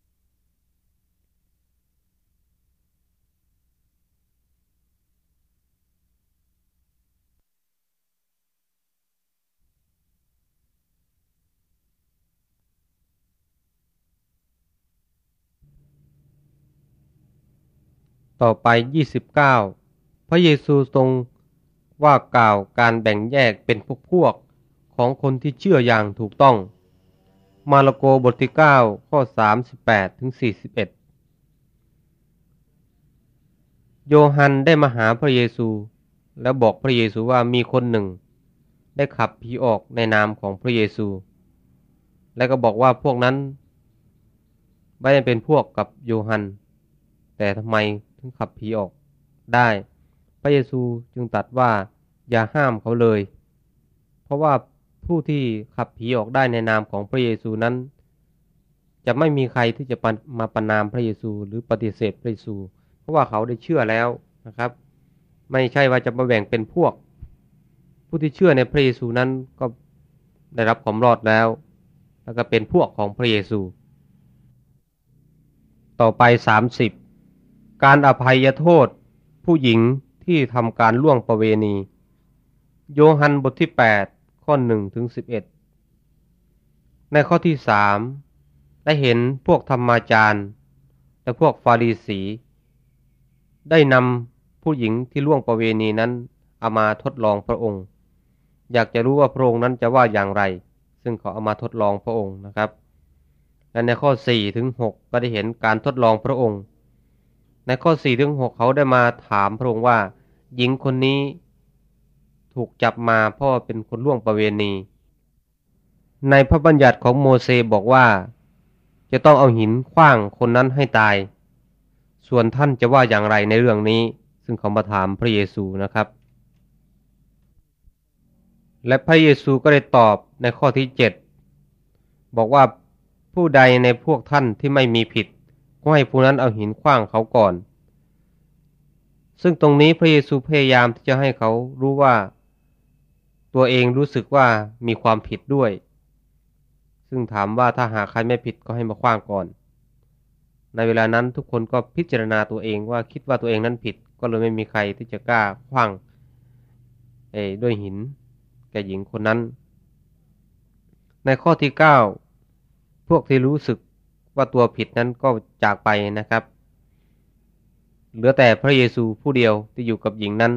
ต่อไป29พระเยซูทรงว่ากล่าวการแบ่งแยกเป็นพวกของคนที่เชื่ออย่างถูกต้องมาระโกบทที่9ข้อ38ถึง41โยฮันได้มาหาพระเยซูแล้วบอกพระเยซูว่ามีคนหนึ่งได้ขับผีออกในนามของพระเยซูและก็บอกว่าพวกนั้นไม่ได้เป็นพวกกับโยฮันแต่ทำไมถึงขับผีออกได้พระเยซูจึงตรัสว่าอย่าห้ามเขาเลยเพราะว่าผู้ที่ขับผีออกได้ในนามของพระเยซูนั้นจะไม่มีใครที่จะมาประณามพระเยซูหรือปฏิเสธพระเยซูเพราะว่าเขาได้เชื่อแล้วนะครับไม่ใช่ว่าจะมาแบ่งเป็นพวกผู้ที่เชื่อในพระเยซูนั้นก็ได้รับความรอดแล้วก็เป็นพวกของพระเยซูต่อไป30การอภัยโทษผู้หญิงที่ทำการล่วงประเวณีโยฮันบทที่8ข้อ1ถึง11ในข้อที่3ได้เห็นพวกธรรมาจารย์และพวกฟาริสีได้นำผู้หญิงที่ล่วงประเวณีนั้นเอามาทดลองพระองค์อยากจะรู้ว่าพระองค์นั้นจะว่าอย่างไรซึ่งเขาเอามาทดลองพระองค์นะครับและในข้อ4ถึง6ก็ได้เห็นการทดลองพระองค์ในข้อ4ถึง6เขาได้มาถามพระองค์ว่าหญิงคนนี้ถูกจับมาเพราะเป็นคนล่วงประเวณีในพระบัญญัติของโมเสสบอกว่าจะต้องเอาหินขว้างคนนั้นให้ตายส่วนท่านจะว่าอย่างไรในเรื่องนี้ซึ่งเขามาถามพระเยซูนะครับและพระเยซูก็ได้ตอบในข้อที่7บอกว่าผู้ใดในพวกท่านที่ไม่มีผิดก็ให้ผู้นั้นเอาหินขว้างเขาก่อนซึ่งตรงนี้พระเยซูพยายามที่จะให้เขารู้ว่าตัวเองรู้สึกว่ามีความผิดด้วยซึ่งถามว่าถ้าหากใครไม่ผิดก็ให้มาขว้างก่อนในเวลานั้นทุกคนก็พิจารณาตัวเองว่าคิดว่าตัวเองนั้นผิดก็เลยไม่มีใครที่จะกล้าขว้างด้วยหินแก่หญิงคนนั้นในข้อที่9พวกที่รู้สึกว่าตัวผิดนั้นก็จากไปนะครับเหลือแต่พระเยซูผู้เดียวที่อยู่กับหญิงนั้น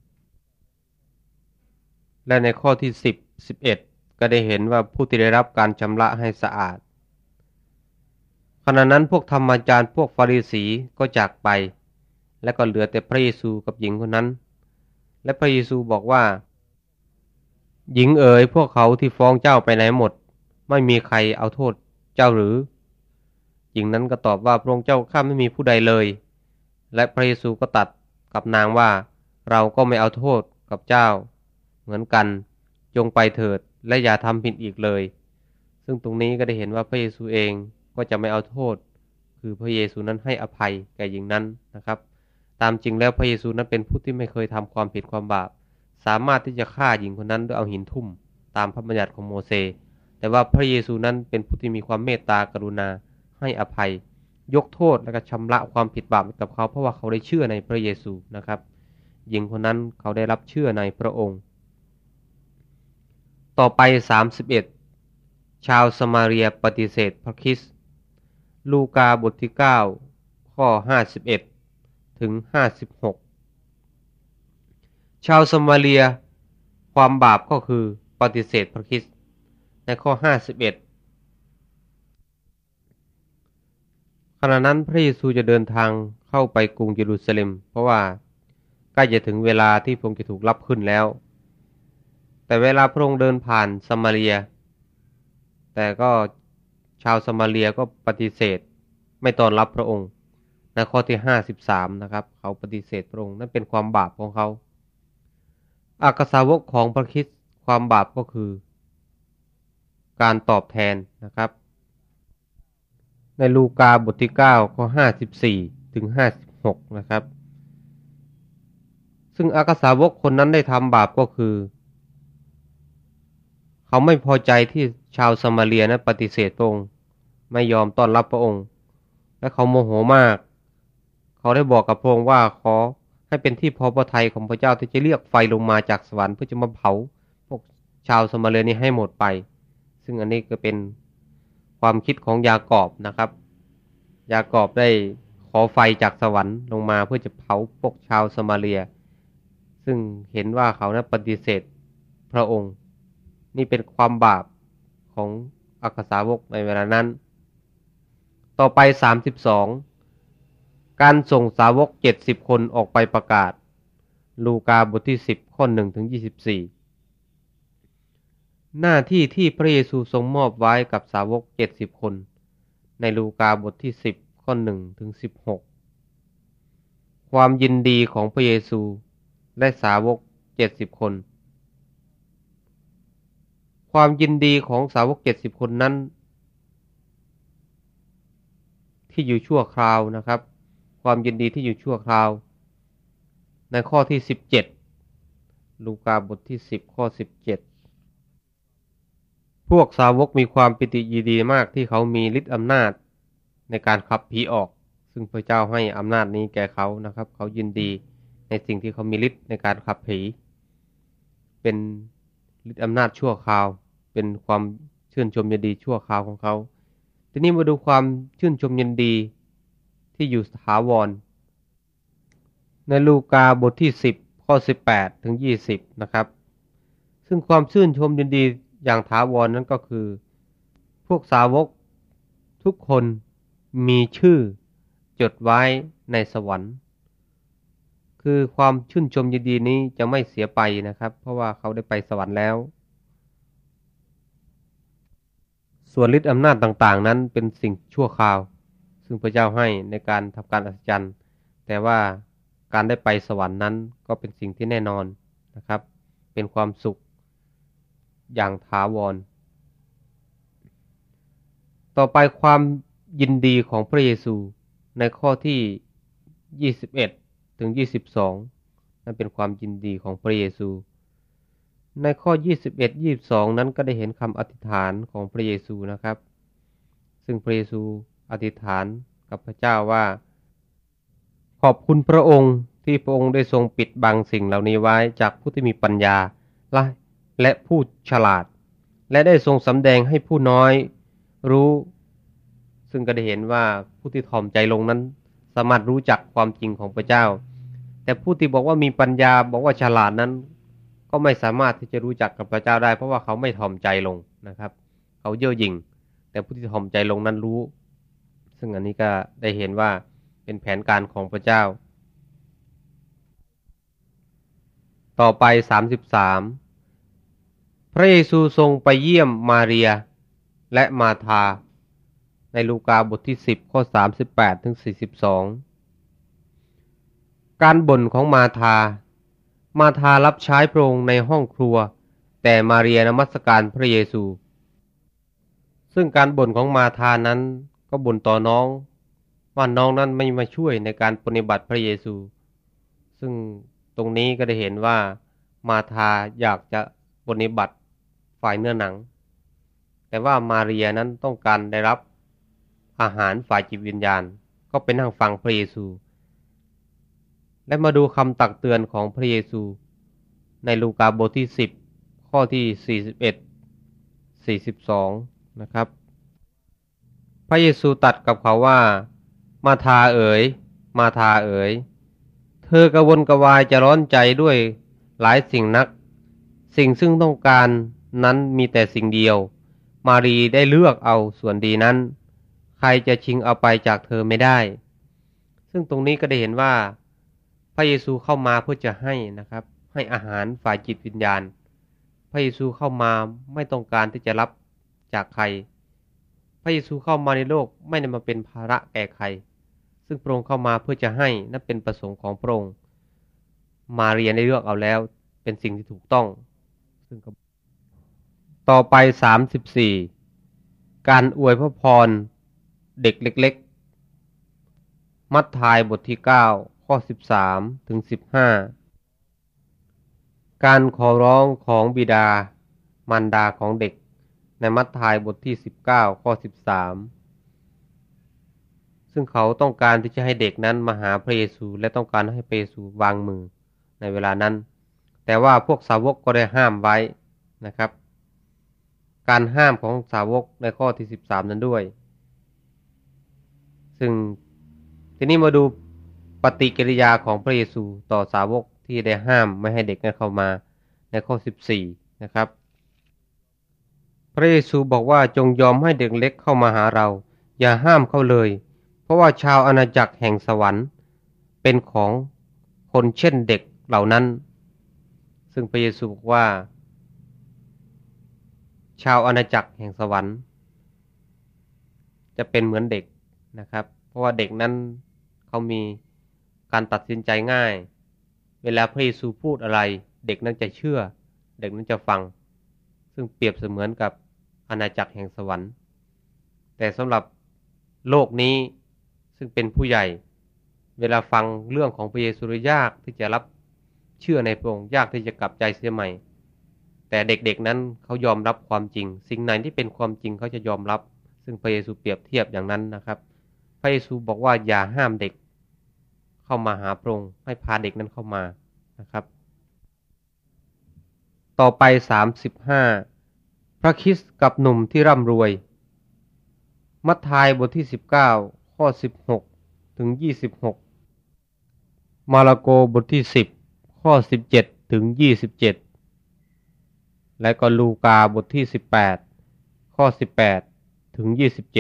และในข้อที่10 11ก็ได้เห็นว่าผู้ที่ได้รับการชำระให้สะอาดขณะนั้นพวกธรรมจารย์พวกฟาริสีก็จากไปและก็เหลือแต่พระเยซูกับหญิงคนนั้นและพระเยซูบอกว่าหญิงเอ๋ยพวกเขาที่ฟ้องเจ้าไปไหนหมดไม่มีใครเอาโทษเจ้าหรือหญิงนั้นก็ตอบว่าพระองค์เจ้าข้าไม่มีผู้ใดเลยและพระเยซูก็ตรัสกับนางว่าเราก็ไม่เอาโทษกับเจ้าเหมือนกันจงไปเถิดและอย่าทำผิดอีกเลยซึ่งตรงนี้ก็ได้เห็นว่าพระเยซูเองก็จะไม่เอาโทษคือพระเยซูนั้นให้อภัยแก่หญิงนั้นนะครับตามจริงแล้วพระเยซูนั้นเป็นผู้ที่ไม่เคยทำความผิดความบาปสามารถที่จะฆ่าหญิงคนนั้นด้วยเอาหินทุ่มตามพระบัญญัติของโมเสสแต่ว่าพระเยซูนั้นเป็นผู้ที่มีความเมตตากรุณาให้อภัยยกโทษและก็ชำระความผิดบาปกับเขาเพราะว่าเขาได้เชื่อในพระเยซูนะครับหญิงคนนั้นเขาได้รับเชื่อในพระองค์ต่อไป31ชาวสมาเรียปฏิเสธพระคริสต์ลูกาบทที่9ข้อ51ถึง56 ชาวสมาเรียความบาปก็คือปฏิเสธพระคริสต์ในข้อ51ขณะนั้นพระเยซูจะเดินทางเข้าไปกรุงเยรูซาเล็มเพราะว่าใกล้จะถึงเวลาที่พระองค์จะถูกรับขึ้นแล้วแต่เวลาพระองค์เดินผ่านสมาเรียแต่ก็ชาวสมาเรียก็ปฏิเสธไม่ต้อนรับพระองค์ในข้อที่53นะครับเขาปฏิเสธพระองค์นั่นเป็นความบาปของเขาอัครสาวกของพระคริสต์ความบาปก็คือการตอบแทนนะครับในลูกาบทที่9ข้อ54ถึง56นะครับซึ่งอัครสาวกคนนั้นได้ทำบาปก็คือเขาไม่พอใจที่ชาวสมาเรียนั้นปฏิเสธพระองค์ไม่ยอมต้อนรับพระองค์และเขาโมโหมากเขาได้บอกกับพระองค์ว่าขอให้เป็นที่พอพระทัยของพระเจ้าที่จะเรียกไฟลงมาจากสวรรค์เพื่อจะมาเผาพวกชาวสมาเรียนี้ให้หมดไปซึ่งอันนี้ก็เป็นความคิดของยากอบนะครับยากอบได้ขอไฟจากสวรรค์ลงมาเพื่อจะเผาพวกชาวสมาเรียซึ่งเห็นว่าเขานั้นปฏิเสธพระองค์นี่เป็นความบาปของอัครสาวกในเวลานั้นต่อไป32การส่งสาวก70คนออกไปประกาศลูกาบทที่10ข้อ1ถึง24หน้าที่ที่พระเยซูทรงมอบไว้กับสาวก70คนในลูกาบทที่10ข้อ1ถึง16ความยินดีของพระเยซูและสาวก70คนความยินดีของสาวก70คนนั้นที่อยู่ชั่วคราวนะครับความยินดีที่อยู่ชั่วคราวในข้อที่17ลูกาบทที่10ข้อ17พวกสาวกมีความปิติยินดีมากที่เขามีฤทธิ์อำนาจในการขับผีออกซึ่งพระเจ้าให้อำนาจนี้แก่เขานะครับเขายินดีในสิ่งที่เขามีฤทธิ์ในการขับผีเป็นฤทธิ์อำนาจชั่วคราวเป็นความชื่นชมยินดีชั่วคราวของเขาทีนี้มาดูความชื่นชมยินดีที่อยู่ถาวรในลูกาบทที่10ข้อ18ถึง20นะครับซึ่งความชื่นชมยินดีอย่างถาวรนั้นก็คือพวกสาวกทุกคนมีชื่อจดไว้ในสวรรค์คือความชื่นชมยินดีนี้จะไม่เสียไปนะครับเพราะว่าเขาได้ไปสวรรค์แล้วส่วนฤทธิ์อำนาจต่างๆนั้นเป็นสิ่งชั่วคราวซึ่งพระเจ้าให้ในการทำการอัศจรรย์แต่ว่าการได้ไปสวรรค์นั้นก็เป็นสิ่งที่แน่นอนนะครับเป็นความสุขอย่างถาวรต่อไปความยินดีของพระเยซูในข้อที่21ถึง22นั่นเป็นความยินดีของพระเยซูในข้อ21-22นั้นก็ได้เห็นคำอธิษฐานของพระเยซูนะครับซึ่งพระเยซูอธิษฐานกับพระเจ้าว่าขอบคุณพระองค์ที่พระองค์ได้ทรงปิดบังสิ่งเหล่านี้ไว้จากผู้ที่มีปัญญาและผู้ฉลาดและได้ทรงสำแดงให้ผู้น้อยรู้ซึ่งก็ได้เห็นว่าผู้ที่ถ่อมใจลงนั้นสามารถรู้จักความจริงของพระเจ้าแต่ผู้ที่บอกว่ามีปัญญาบอกว่าฉลาดนั้นก็ไม่สามารถที่จะรู้จักกับพระเจ้าได้เพราะว่าเขาไม่ถ่อมใจลงนะครับเขาเย่อหยิ่งแต่ผู้ที่ถ่อมใจลงนั้นรู้ซึ่งอันนี้ก็ได้เห็นว่าเป็นแผนการของพระเจ้าต่อไป33พระเยซูทรงไปเยี่ยมมาเรียและมาธาในลูกาบทที่10ข้อ38ถึง42การบ่นของมาธารับใช้พระองค์ในห้องครัวแต่มาเรียนมัสการพระเยซูซึ่งการบ่นของมาธานั้นก็บ่นต่อน้องว่าน้องนั้นไม่มาช่วยในการปฏิบัติพระเยซูซึ่งตรงนี้ก็ได้เห็นว่ามาธาอยากจะปฏิบัติฝ่ายเนื้อหนังแต่ว่ามาเรียนั้นต้องการได้รับอาหารฝ่ายจิตวิญญาณก็ไปนั่งฟังพระเยซูและมาดูคำตักเตือนของพระเยซูในลูกาบทที่10ข้อที่41-42นะครับพระเยซูตรัสกับเขาว่ามาธาเอ๋ยเธอกระวนกระวายจะร้อนใจด้วยหลายสิ่งนักสิ่งซึ่งต้องการนั้นมีแต่สิ่งเดียวมารีได้เลือกเอาส่วนดีนั้นใครจะชิงเอาไปจากเธอไม่ได้ซึ่งตรงนี้ก็ได้เห็นว่าพระเยซูเข้ามาเพื่อจะให้นะครับให้อาหารฝ่ายจิตวิญญาณพระเยซูเข้ามาไม่ต้องการที่จะรับจากใครพระเยซูเข้ามาในโลกไม่ได้มาเป็นภาระแก่ใครซึ่งพระองค์เข้ามาเพื่อจะให้นั่นเป็นประสงค์ของพระองค์มาเรียนได้เลือกเอาแล้วเป็นสิ่งที่ถูกต้องซึ่งต่อไป34การอวยพระพรเด็กเล็กๆมัทธิวบทที่9ข้อ13ถึง15การขอร้องของบิดามารดาของเด็กในมัทธิวบทที่19ข้อ13ซึ่งเขาต้องการที่จะให้เด็กนั้นมาหาพระเยซูและต้องการให้พระเยซูวางมือในเวลานั้นแต่ว่าพวกสาวกก็ได้ห้ามไว้นะครับการห้ามของสาวกในข้อที่13นั้นด้วยซึ่งทีนี้มาดูปฏิกิริยาของพระเยซูต่อสาวกที่ได้ห้ามไม่ให้เด็กนั้นเข้ามาในข้อ14นะครับพระเยซูบอกว่าจงยอมให้เด็กเล็กเข้ามาหาเราอย่าห้ามเขาเลยเพราะว่าชาวอาณาจักรแห่งสวรรค์เป็นของคนเช่นเด็กเหล่านั้นซึ่งพระเยซูบอกว่าชาวอาณาจักรแห่งสวรรค์จะเป็นเหมือนเด็กนะครับเพราะว่าเด็กนั้นเขามีการตัดสินใจง่ายเวลาพระเยซูพูดอะไรเด็กนั้นจะเชื่อเด็กนั้นจะฟังซึ่งเปรียบเสมือนกับอาณาจักรแห่งสวรรค์แต่สำหรับโลกนี้ซึ่งเป็นผู้ใหญ่เวลาฟังเรื่องของพระเยซูยากที่จะรับเชื่อในพระองค์ยากที่จะกลับใจเสียใหม่แต่เด็กๆนั้นเขายอมรับความจริงสิ่งไหนที่เป็นความจริงเขาจะยอมรับซึ่งพระเยซูเปรียบเทียบอย่างนั้นนะครับพระเยซูบอกว่าอย่าห้ามเด็กเข้ามาหาพระองค์ให้พาเด็กนั้นเข้ามานะครับต่อไป35พระคริสต์กับหนุ่มที่ร่ำรวยมัทธิวบทที่19ข้อ16ถึง26มาระโกบทที่10ข้อ17ถึง27และก็ลูกาบทที่18ข้อ18ถึง27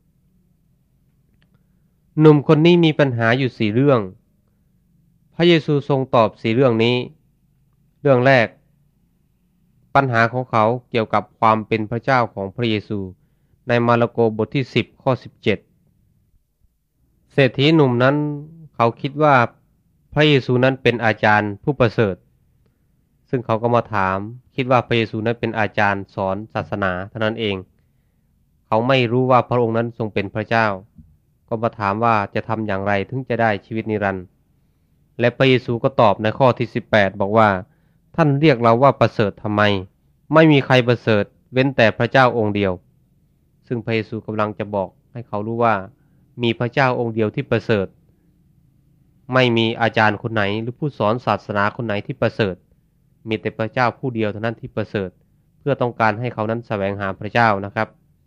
หนุ่มคนนี้มีปัญหาอยู่4เรื่องพระเยซูทรงตอบ4เรื่องนี้เรื่องแรกปัญหาของเขาเกี่ยวกับความเป็นพระเจ้าของพระเยซูในมาระโกบทที่10ข้อ17เศรษฐีหนุ่มนั้นเขาคิดว่าพระเยซูนั้นเป็นอาจารย์ผู้ประเสริฐซึ่งเขาก็มาถามคิดว่าพระเยซูนั้นเป็นอาจารย์สอนศาสนาเท่านั้นเองเขาไม่รู้ว่าพระองค์นั้นทรงเป็นพระเจ้าก็มาถามว่าจะทำอย่างไรถึงจะได้ชีวิตนิรันดร์และพระเยซูก็ตอบในข้อที่18บอกว่าท่านเรียกเราว่าประเสริฐทำไมไม่มีใครประเสริฐเว้นแต่พระเจ้าองค์เดียวซึ่งพระเยซูกำลังจะบอกให้เขารู้ว่ามีพระเจ้าองค์เดียวที่ประเสริฐไม่มีอาจารย์คนไหนหรือผู้สอนศาสนาคนไหนที่ประเสริฐมีแต่พระเจ้าผู้เดียวเท่านั้นที่ประเสริฐเพื่อต้องการให้เขานั้นแสวงหาพระเจ้านะครับ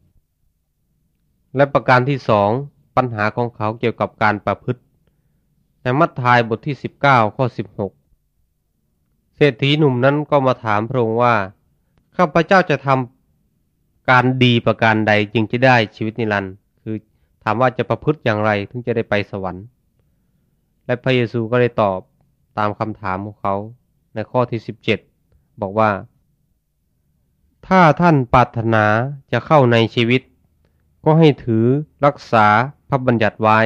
และประการที่2ปัญหาของเขาเกี่ยวกับการประพฤติในมัทธิวบทที่19ข้อ16เศรษฐีหนุ่มนั้นก็มาถามพระองค์ว่าข้าพเจ้าจะทำการดีประการใดจึงจะได้ชีวิตนิรันดร์คือถามว่าจะประพฤติอย่างไรถึงจะได้ไปสวรรค์และพระเยซูก็ได้ตอบตามคำถามของเขาในข้อที่17บอกว่าถ้าท่านปรารถนาจะเข้าในชีวิตก็ให้ถือรักษาพระบัญญัติไว้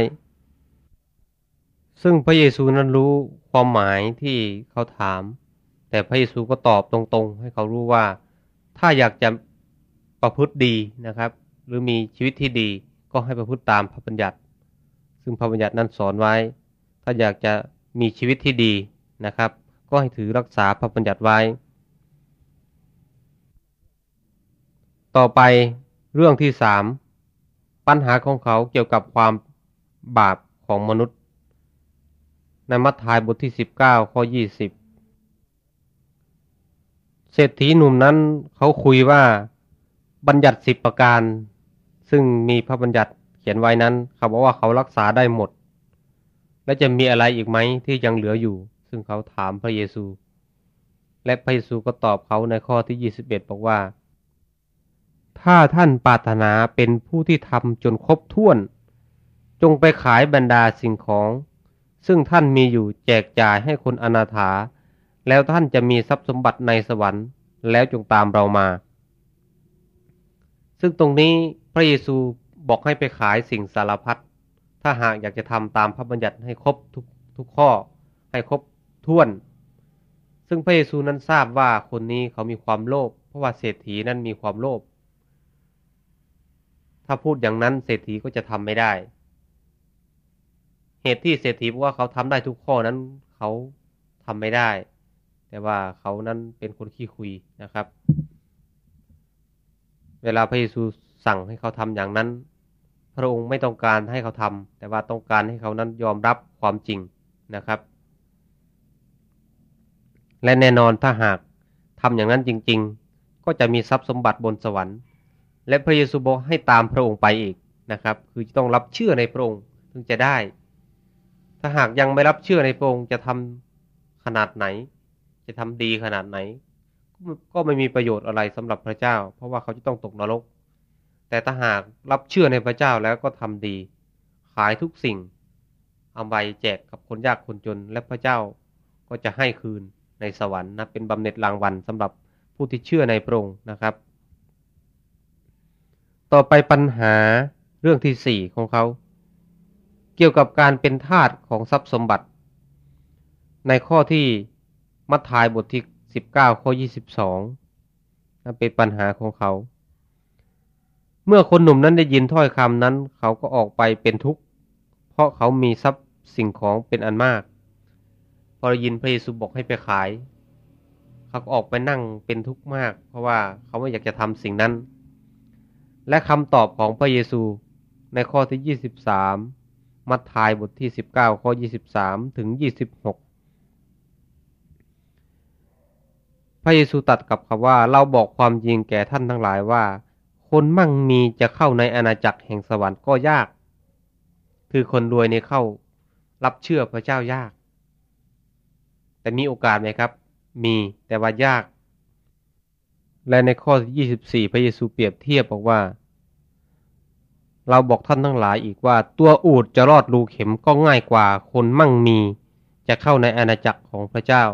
ซึ่งพระเยซูนั้นรู้ความหมายที่เขาถามแต่พระเยซูก็ตอบตรงๆให้เขารู้ว่าถ้าอยากจะประพฤติดีนะครับหรือมีชีวิตที่ดีก็ให้ประพฤติตามพระบัญญัติซึ่งพระบัญญัตินั้นสอนไว้ถ้าอยากจะมีชีวิตที่ดีนะครับก็ให้ถือรักษาพระบัญญัติไว้ต่อไปเรื่องที่3ปัญหาของเขาเกี่ยวกับความบาปของมนุษย์ในมัทธิวบทที่19ข้อ20เศรษฐีหนุ่มนั้นเขาคุยว่าบัญญัติ10ประการซึ่งมีพระบัญญัติเขียนไว้นั้นเขาบอกว่าเขารักษาได้หมดและจะมีอะไรอีกไหมที่ยังเหลืออยู่ซึ่งเขาถามพระเยซูและพระเยซูก็ตอบเขาในข้อที่21บอกว่าถ้าท่านปรารถนาเป็นผู้ที่ทำจนครบถ้วนจงไปขายบรรดาสิ่งของซึ่งท่านมีอยู่แจกจ่ายให้คนอนาถาแล้วท่านจะมีทรัพย์สมบัติในสวรรค์แล้วจงตามเรามาซึ่งตรงนี้พระเยซูบอกให้ไปขายสิ่งสารพัดถ้าหากอยากจะทำตามพระบัญญัติให้ครบทุกข้อให้ครบถ้วนซึ่งพระเยซูนั้นทราบว่าคนนี้เขามีความโลภเพราะว่าเศรษฐีนั้นมีความโลภถ้าพูดอย่างนั้นเศรษฐีก็จะทำไม่ได้เหตุที่เศรษฐีบอกว่าเขาทำได้ทุกข้อนั้นเขาทำไม่ได้แต่ว่าเขานั้นเป็นคนขี้คุยนะครับเวลาพระเยซูสั่งให้เขาทำอย่างนั้นพระองค์ไม่ต้องการให้เขาทำแต่ว่าต้องการให้เขานั้นยอมรับความจริงนะครับและแน่นอนถ้าหากทำอย่างนั้นจริงๆก็จะมีทรัพย์สมบัติบนสวรรค์และพระเยซูบอกให้ตามพระองค์ไปอีกนะครับคือจะต้องรับเชื่อในพระองค์ถึงจะได้ถ้าหากยังไม่รับเชื่อในพระองค์จะทำขนาดไหนจะทำดีขนาดไหนก็ไม่มีประโยชน์อะไรสำหรับพระเจ้าเพราะว่าเขาจะต้องตกนรกแต่ถ้าหากรับเชื่อในพระเจ้าแล้วก็ทำดีขายทุกสิ่งเอาไปแจกกับคนยากคนจนและพระเจ้าก็จะให้คืนในสวรรค์นะเป็นบำเหน็จรางวัลสำหรับผู้ที่เชื่อในพระองค์นะครับต่อไปปัญหาเรื่องที่4ของเขาเกี่ยวกับการเป็นทาสของทรัพย์สมบัติในข้อที่มัทธิวบทที่19ข้อ22นั่นเป็นปัญหาของเขาเมื่อคนหนุ่มนั้นได้ยินถ้อยคำนั้นเขาก็ออกไปเป็นทุกข์เพราะเขามีทรัพย์สิ่งของเป็นอันมากพอได้ยินพระเยซูบอกให้ไปขายเขาก็ออกไปนั่งเป็นทุกข์มากเพราะว่าเขาไม่อยากจะทำสิ่งนั้นและคำตอบของพระเยซูในข้อที่23มัทธิวบทที่19ข้อ23ถึง26พระเยซูตรัสกับเขาว่าเราบอกความจริงแก่ท่านทั้งหลายว่าคนมั่งมีจะเข้าในอาณาจักรแห่งสวรรค์ก็ยากคือคนรวยเนี่ยเข้ารับเชื่อพระเจ้ายากแต่มีโอกาสไหมครับมีแต่ว่ายากและในข้อที่24พระเยซูเปรียบเทียบบอกว่าเราบอกท่านทั้งหลายอีกว่าตัวอูฐจะรอดรูเข็มก็ง่ายกว่าคนมั่งมีจะเข้าในอาณาจักรของพระเจ้า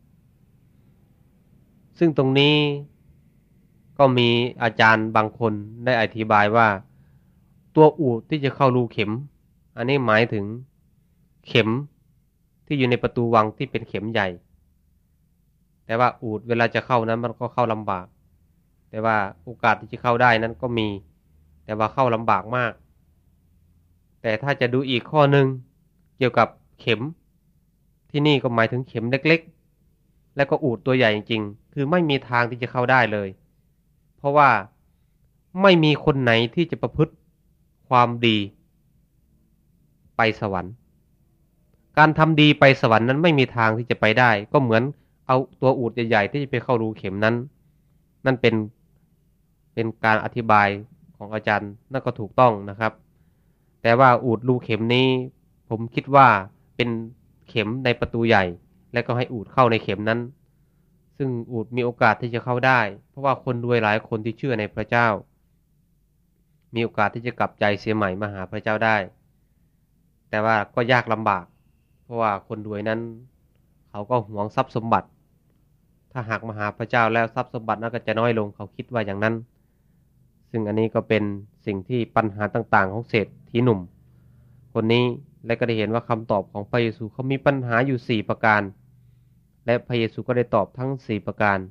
ซึ่งตรงนี้ก็มีอาจารย์บางคนได้อธิบายว่าตัวอูฐที่จะเข้ารูเข็มอันนี้หมายถึงเข็มที่อยู่ในประตูวังที่เป็นเข็มใหญ่แต่ว่าอูฐเวลาจะเข้านั้นมันก็เข้าลำบากแต่ว่าโอกาสที่จะเข้าได้นั้นก็มีแต่ว่าเข้าลำบากมากแต่ถ้าจะดูอีกข้อหนึ่งเกี่ยวกับเข็มที่นี่ก็หมายถึงเข็มเล็กๆและก็อูฐตัวใหญ่จริงๆคือไม่มีทางที่จะเข้าได้เลยเพราะว่าไม่มีคนไหนที่จะประพฤติความดีไปสวรรค์การทำดีไปสวรรค์นั้นไม่มีทางที่จะไปได้ก็เหมือนเอาตัวอูฐใหญ่ๆที่จะไปเข้ารูเข็มนั้นนั่นเป็นการอธิบายของอาจารย์นั่นก็ถูกต้องนะครับแต่ว่าอูฐรูเข็มนี้ผมคิดว่าเป็นเข็มในประตูใหญ่และก็ให้อูฐเข้าในเข็มนั้นซึ่งอูฐมีโอกาสที่จะเข้าได้เพราะว่าคนรวยหลายคนที่เชื่อในพระเจ้ามีโอกาสที่จะกลับใจเสียใหม่มาหาพระเจ้าได้แต่ว่าก็ยากลำบากเพราะว่าคนรวยนั้นเขาก็หวงทรัพย์สมบัติถ้าหากมาหาพระเจ้าแล้วทรัพย์สมบัตินั้นก็จะน้อยลงเขาคิดว่าอย่างนั้นซึ่งอันนี้ก็เป็นสิ่งที่ปัญหาต่างๆของเศรษฐีหนุ่มคนนี้และก็ได้เห็นว่าคำตอบของพระเยซูเขามีปัญหาอยู่4ประการและพระเยซูก็ได้ตอบทั้ง4ประการ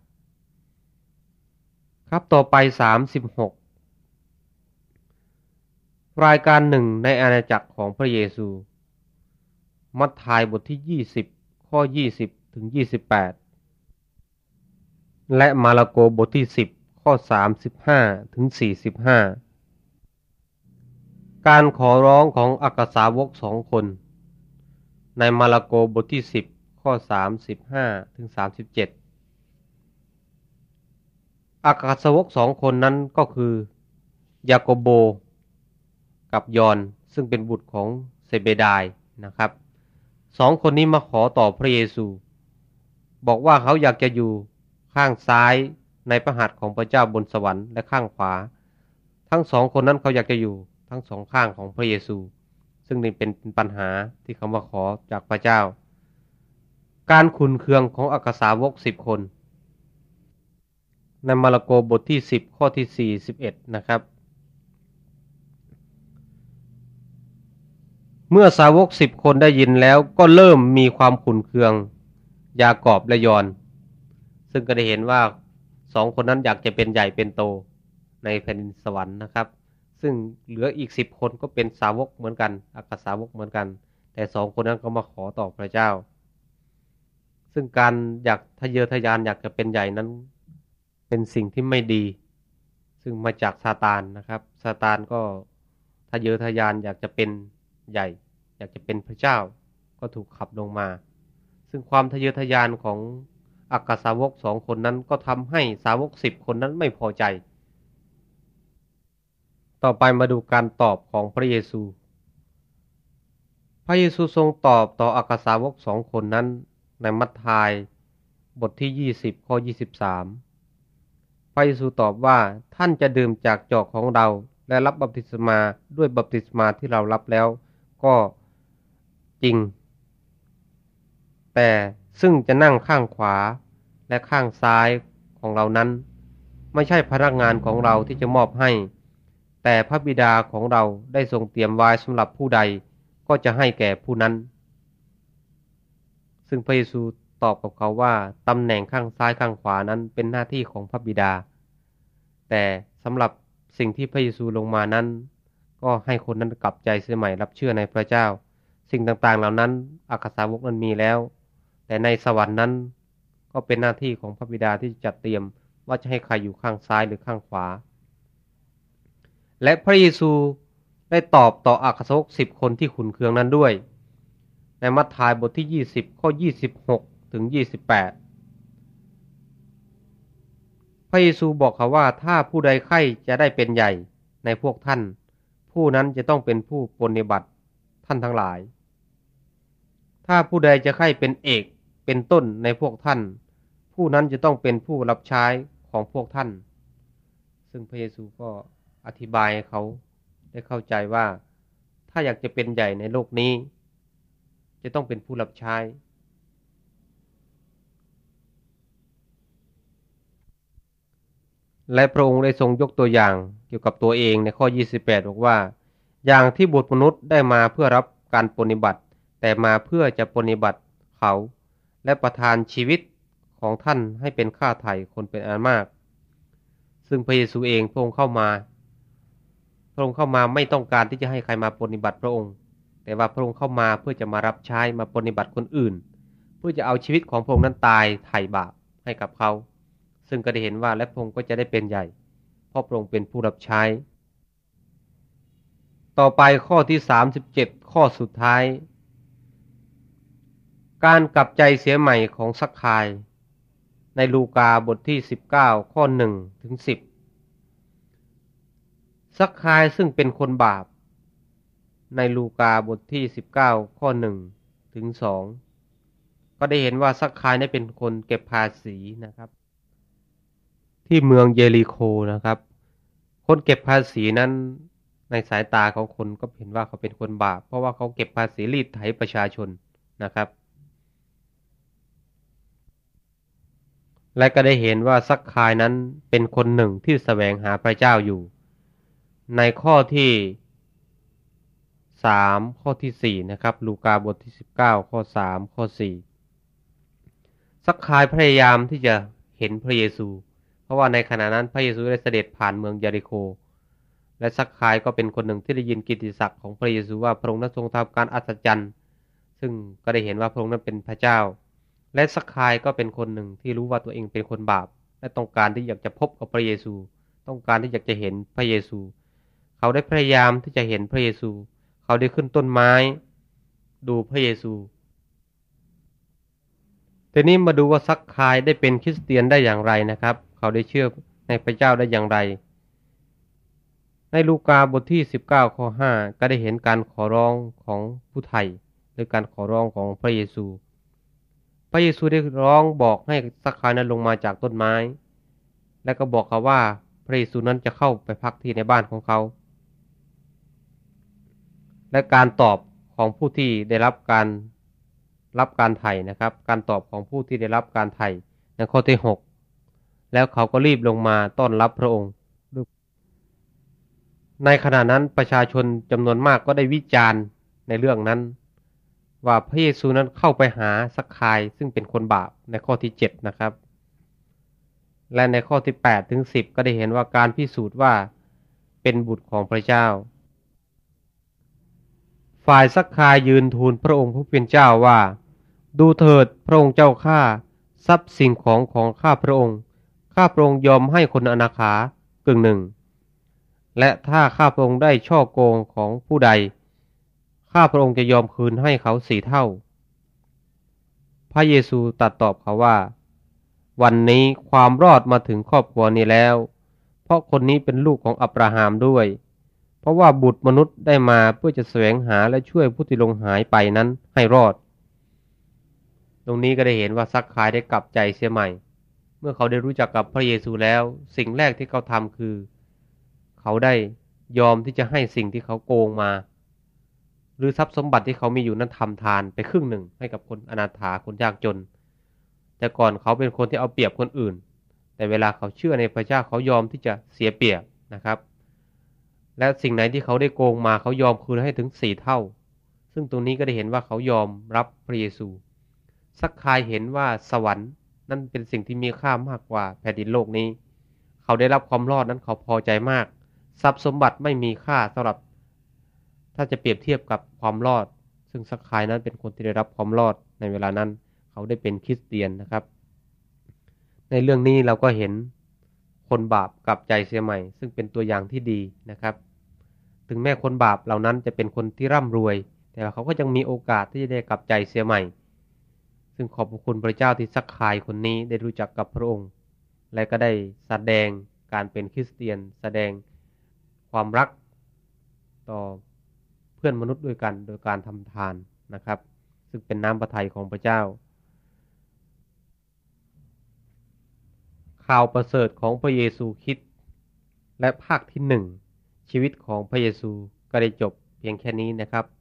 ครับต่อไป36รายการหนึ่งในอาณาจักรของพระเยซูมัทธิวบทที่20ข้อ20ถึง28และมาระโกบทที่10ข้อ35ถึง45การขอร้องของอัครสาวก2คนในมาระโกบทที่10ข้อ35ถึง37อัครสาวก2คนนั้นก็คือยากโบกับยอห์นซึ่งเป็นบุตรของเซเบดายนะครับ2คนนี้มาขอต่อพระเยซูบอกว่าเขาอยากจะอยู่ข้างซ้ายในพระหัตถ์ของพระเจ้าบนสวรรค์และข้างขวาทั้งสองคนนั้นเขาอยากจะอยู่ทั้งสองข้างของพระเยซูซึ่งนี่เป็นปัญหาที่เขามาขอจากพระเจ้าการขุนเคืองของอัครสาวก10 คนในมาระโกบทที่10ข้อที่41นะครับเมื่อสาวก10 คนได้ยินแล้วก็เริ่มมีความขุ่นเคืองยากอบและยอนซึ่งก็ได้เห็นว่า2 คนนั้นอยากจะเป็นใหญ่เป็นโตในแผ่นดินสวรรค์นะครับซึ่งเหลืออีก10 คนก็เป็นสาวกเหมือนกันอัครสาวกเหมือนกันแต่2 คนนั้นก็มาขอต่อพระเจ้าซึ่งการอยากทะเยอทะยานอยากจะเป็นใหญ่นั้นเป็นสิ่งที่ไม่ดีซึ่งมาจากซาตานนะครับซาตานก็ทะเยอทะยานอยากจะเป็นใหญ่อยากจะเป็นพระเจ้าก็ถูกขับลงมาซึ่งความทะเยอทะยานของอัครสาวก2 คนนั้นก็ทำให้สาวก10 คนนั้นไม่พอใจต่อไปมาดูการตอบของพระเยซูพระเยซูทรงตอบต่ออัครสาวก2 คนนั้นในมัทธิวบทที่20ข้อ23พระเยซูตอบว่าท่านจะดื่มจากจอกของเราและรับบัพติศมาด้วยบัพติศมาที่เรารับแล้วก็จริงแต่ซึ่งจะนั่งข้างขวาและข้างซ้ายของเรานั้นไม่ใช่พนักงานของเราที่จะมอบให้แต่พระบิดาของเราได้ทรงเตรียมไว้สำหรับผู้ใดก็จะให้แก่ผู้นั้นซึ่งพระเยซูตอบกับเขาว่าตำแหน่งข้างซ้ายข้างขวานั้นเป็นหน้าที่ของพระบิดาแต่สำหรับสิ่งที่พระเยซูลงมานั้นก็ให้คนนั้นกลับใจเสียใหม่รับเชื่อในพระเจ้าสิ่งต่างๆเหล่านั้นอัครสาวกนั้นมีแล้วแต่ในสวรรค์นั้นก็เป็นหน้าที่ของพระบิดาที่จะจัดเตรียมว่าจะให้ใครอยู่ข้างซ้ายหรือข้างขวาและพระเยซูได้ตอบต่ออัครสาวก10 คนที่ขุ่นเคืองนั้นด้วยในมัทธิวบทที่20ข้อ26ถึง28พระเยซูบอกเขาว่าถ้าผู้ใดใคร่จะได้เป็นใหญ่ในพวกท่านผู้นั้นจะต้องเป็นผู้ปฏิบัติท่านทั้งหลายถ้าผู้ใดจะใคร่เป็นเอกเป็นต้นในพวกท่านผู้นั้นจะต้องเป็นผู้รับใช้ของพวกท่านซึ่งพระเยซูก็อธิบายให้เขาได้เข้าใจว่าถ้าอยากจะเป็นใหญ่ในโลกนี้จะต้องเป็นผู้รับใช้และพระองค์ได้ทรงยกตัวอย่างเกี่ยวกับตัวเองในข้อ28บอกว่าอย่างที่บุตรมนุษย์ได้มาเพื่อรับการปฏิบัติแต่มาเพื่อจะปฏิบัติเขาและประทานชีวิตของท่านให้เป็นค่าไถ่คนเป็นอันมากซึ่งพระเยซูเองพระองค์เข้ามาไม่ต้องการที่จะให้ใครมาปฏิบัติพระองค์แต่ว่าพระองค์เข้ามาเพื่อจะมารับใช้มาปฏิบัติคนอื่นเพื่อจะเอาชีวิตของพระองค์นั้นตายไถ่บาปให้กับเขาซึ่งก็ได้เห็นว่าและพระองค์ก็จะได้เป็นใหญ่เพราะพระองค์เป็นผู้รับใช้ต่อไปข้อที่37ข้อสุดท้ายการกลับใจเสียใหม่ของซักคายในลูกาบทที่19ข้อ1ถึง10ซักคายซึ่งเป็นคนบาปในลูกาบทที่19ข้อ1ถึง2ก็ได้เห็นว่าซักคายนั้นเป็นคนเก็บภาษีนะครับที่เมืองเยริโคนะครับคนเก็บภาษีนั้นในสายตาของคนก็เห็นว่าเขาเป็นคนบาปเพราะว่าเขาเก็บภาษีรีดไถประชาชนนะครับและก็ได้เห็นว่าซักคายนั้นเป็นคนหนึ่งที่แสวงหาพระเจ้าอยู่ในข้อที่3ข้อที่4นะครับลูกาบทที่19ข้อ3ข้อ4ซักคายพยายามที่จะเห็นพระเยซูเพราะว่าในขณะนั้นพระเยซูได้เสด็จผ่านเมืองเยริโคและซักคายก็เป็นคนหนึ่งที่ได้ยินกิตติศักดิ์ของพระเยซูว่าพระองค์นั้นทรงทำการอัศจรรย์ซึ่งก็ได้เห็นว่าพระองค์นั้นเป็นพระเจ้าและซักคายก็เป็นคนหนึ่งที่รู้ว่าตัวเองเป็นคนบาปและต้องการที่อยากจะพบกับพระเยซูต้องการที่อยากจะเห็นพระเยซูเขาได้พยายามที่จะเห็นพระเยซูเขาได้ขึ้นต้นไม้ดูพระเยซูทีนี้มาดูว่าซักคายได้เป็นคริสเตียนได้อย่างไรนะครับเขาได้เชื่อในพระเจ้าได้อย่างไรในลูกาบทที่19ข้อ5ก็ได้เห็นการขอร้องของผู้ไถ่หรือการขอร้องของพระเยซูพระเยซูได้ร้องบอกให้ซักคายนั้นลงมาจากต้นไม้และก็บอกเขาว่าพระเยซูนั้นจะเข้าไปพักที่ในบ้านของเขาและการตอบของผู้ที่ได้รับการไถ่นะครับการตอบของผู้ที่ได้รับการไถ่ในข้อที่6แล้วเขาก็รีบลงมาต้อนรับพระองค์ในขณะนั้นประชาชนจำนวนมากก็ได้วิจารณ์ในเรื่องนั้นว่าพระเยซูนั้นเข้าไปหาซักคายซึ่งเป็นคนบาปในข้อที่7นะครับและในข้อที่8ถึง10ก็ได้เห็นว่าการพิสูจน์ว่าเป็นบุตรของพระเจ้าฝ่ายซักคายยืนทูลพระองค์ผู้เป็นเจ้าว่าดูเถิดพระองค์เจ้าข้าทรัพย์สิ่งของข้าพระองค์ยอมให้คนอนาถากึ่งหนึ่งและถ้าข้าพระองค์ได้ช่อโกงของผู้ใดข้าพระองค์จะยอมคืนให้เขา4 เท่าพระเยซูตรัสตอบเขาว่าวันนี้ความรอดมาถึงครอบครัวนี้แล้วเพราะคนนี้เป็นลูกของอับราฮัมด้วยเพราะว่าบุตรมนุษย์ได้มาเพื่อจะแสวงหาและช่วยผู้ที่หลงหายไปนั้นให้รอดตรงนี้ก็ได้เห็นว่าซักคายได้กลับใจเสียใหม่เมื่อเขาได้รู้จักกับพระเยซูแล้วสิ่งแรกที่เขาทำคือเขาได้ยอมที่จะให้สิ่งที่เขาโกงมาหรือทรัพย์สมบัติที่เขามีอยู่นั้นทำทานไปครึ่งหนึ่งให้กับคนอนาถาคนยากจนแต่ก่อนเขาเป็นคนที่เอาเปรียบคนอื่นแต่เวลาเขาเชื่อในพระเจ้าเขายอมที่จะเสียเปรียบนะครับและสิ่งไหนที่เขาได้โกงมาเขายอมคืนให้ถึง4 เท่าซึ่งตรงนี้ก็ได้เห็นว่าเขายอมรับพระเยซูซักคายเห็นว่าสวรรค์นั่นเป็นสิ่งที่มีค่ามากกว่าแผ่นดินโลกนี้เขาได้รับความรอดนั้นเขาพอใจมากทรัพย์สมบัติไม่มีค่าสำหรับถ้าจะเปรียบเทียบกับความรอดซึ่งซักคายนั้นเป็นคนที่ได้รับความรอดในเวลานั้นเขาได้เป็นคริสเตียนนะครับในเรื่องนี้เราก็เห็นคนบาปกลับใจเสียใหม่ซึ่งเป็นตัวอย่างที่ดีนะครับถึงแม้คนบาปเหล่านั้นจะเป็นคนที่ร่ำรวยแต่เขาก็ยังมีโอกาสที่จะได้กลับใจเสียใหม่ซึ่งขอบคุณพระเจ้าที่ซักคายคนนี้ได้รู้จักกับพระองค์และก็ได้แสดงการเป็นคริสเตียนแสดงความรักต่อเพื่อนมนุษย์ด้วยกันโดยการทำทานนะครับซึ่งเป็นน้ำพระทัยของพระเจ้าข่าวประเสริฐของพระเยซูคริสต์และภาคที่1ชีวิตของพระเยซูก็ได้จบเพียงแค่นี้นะครับ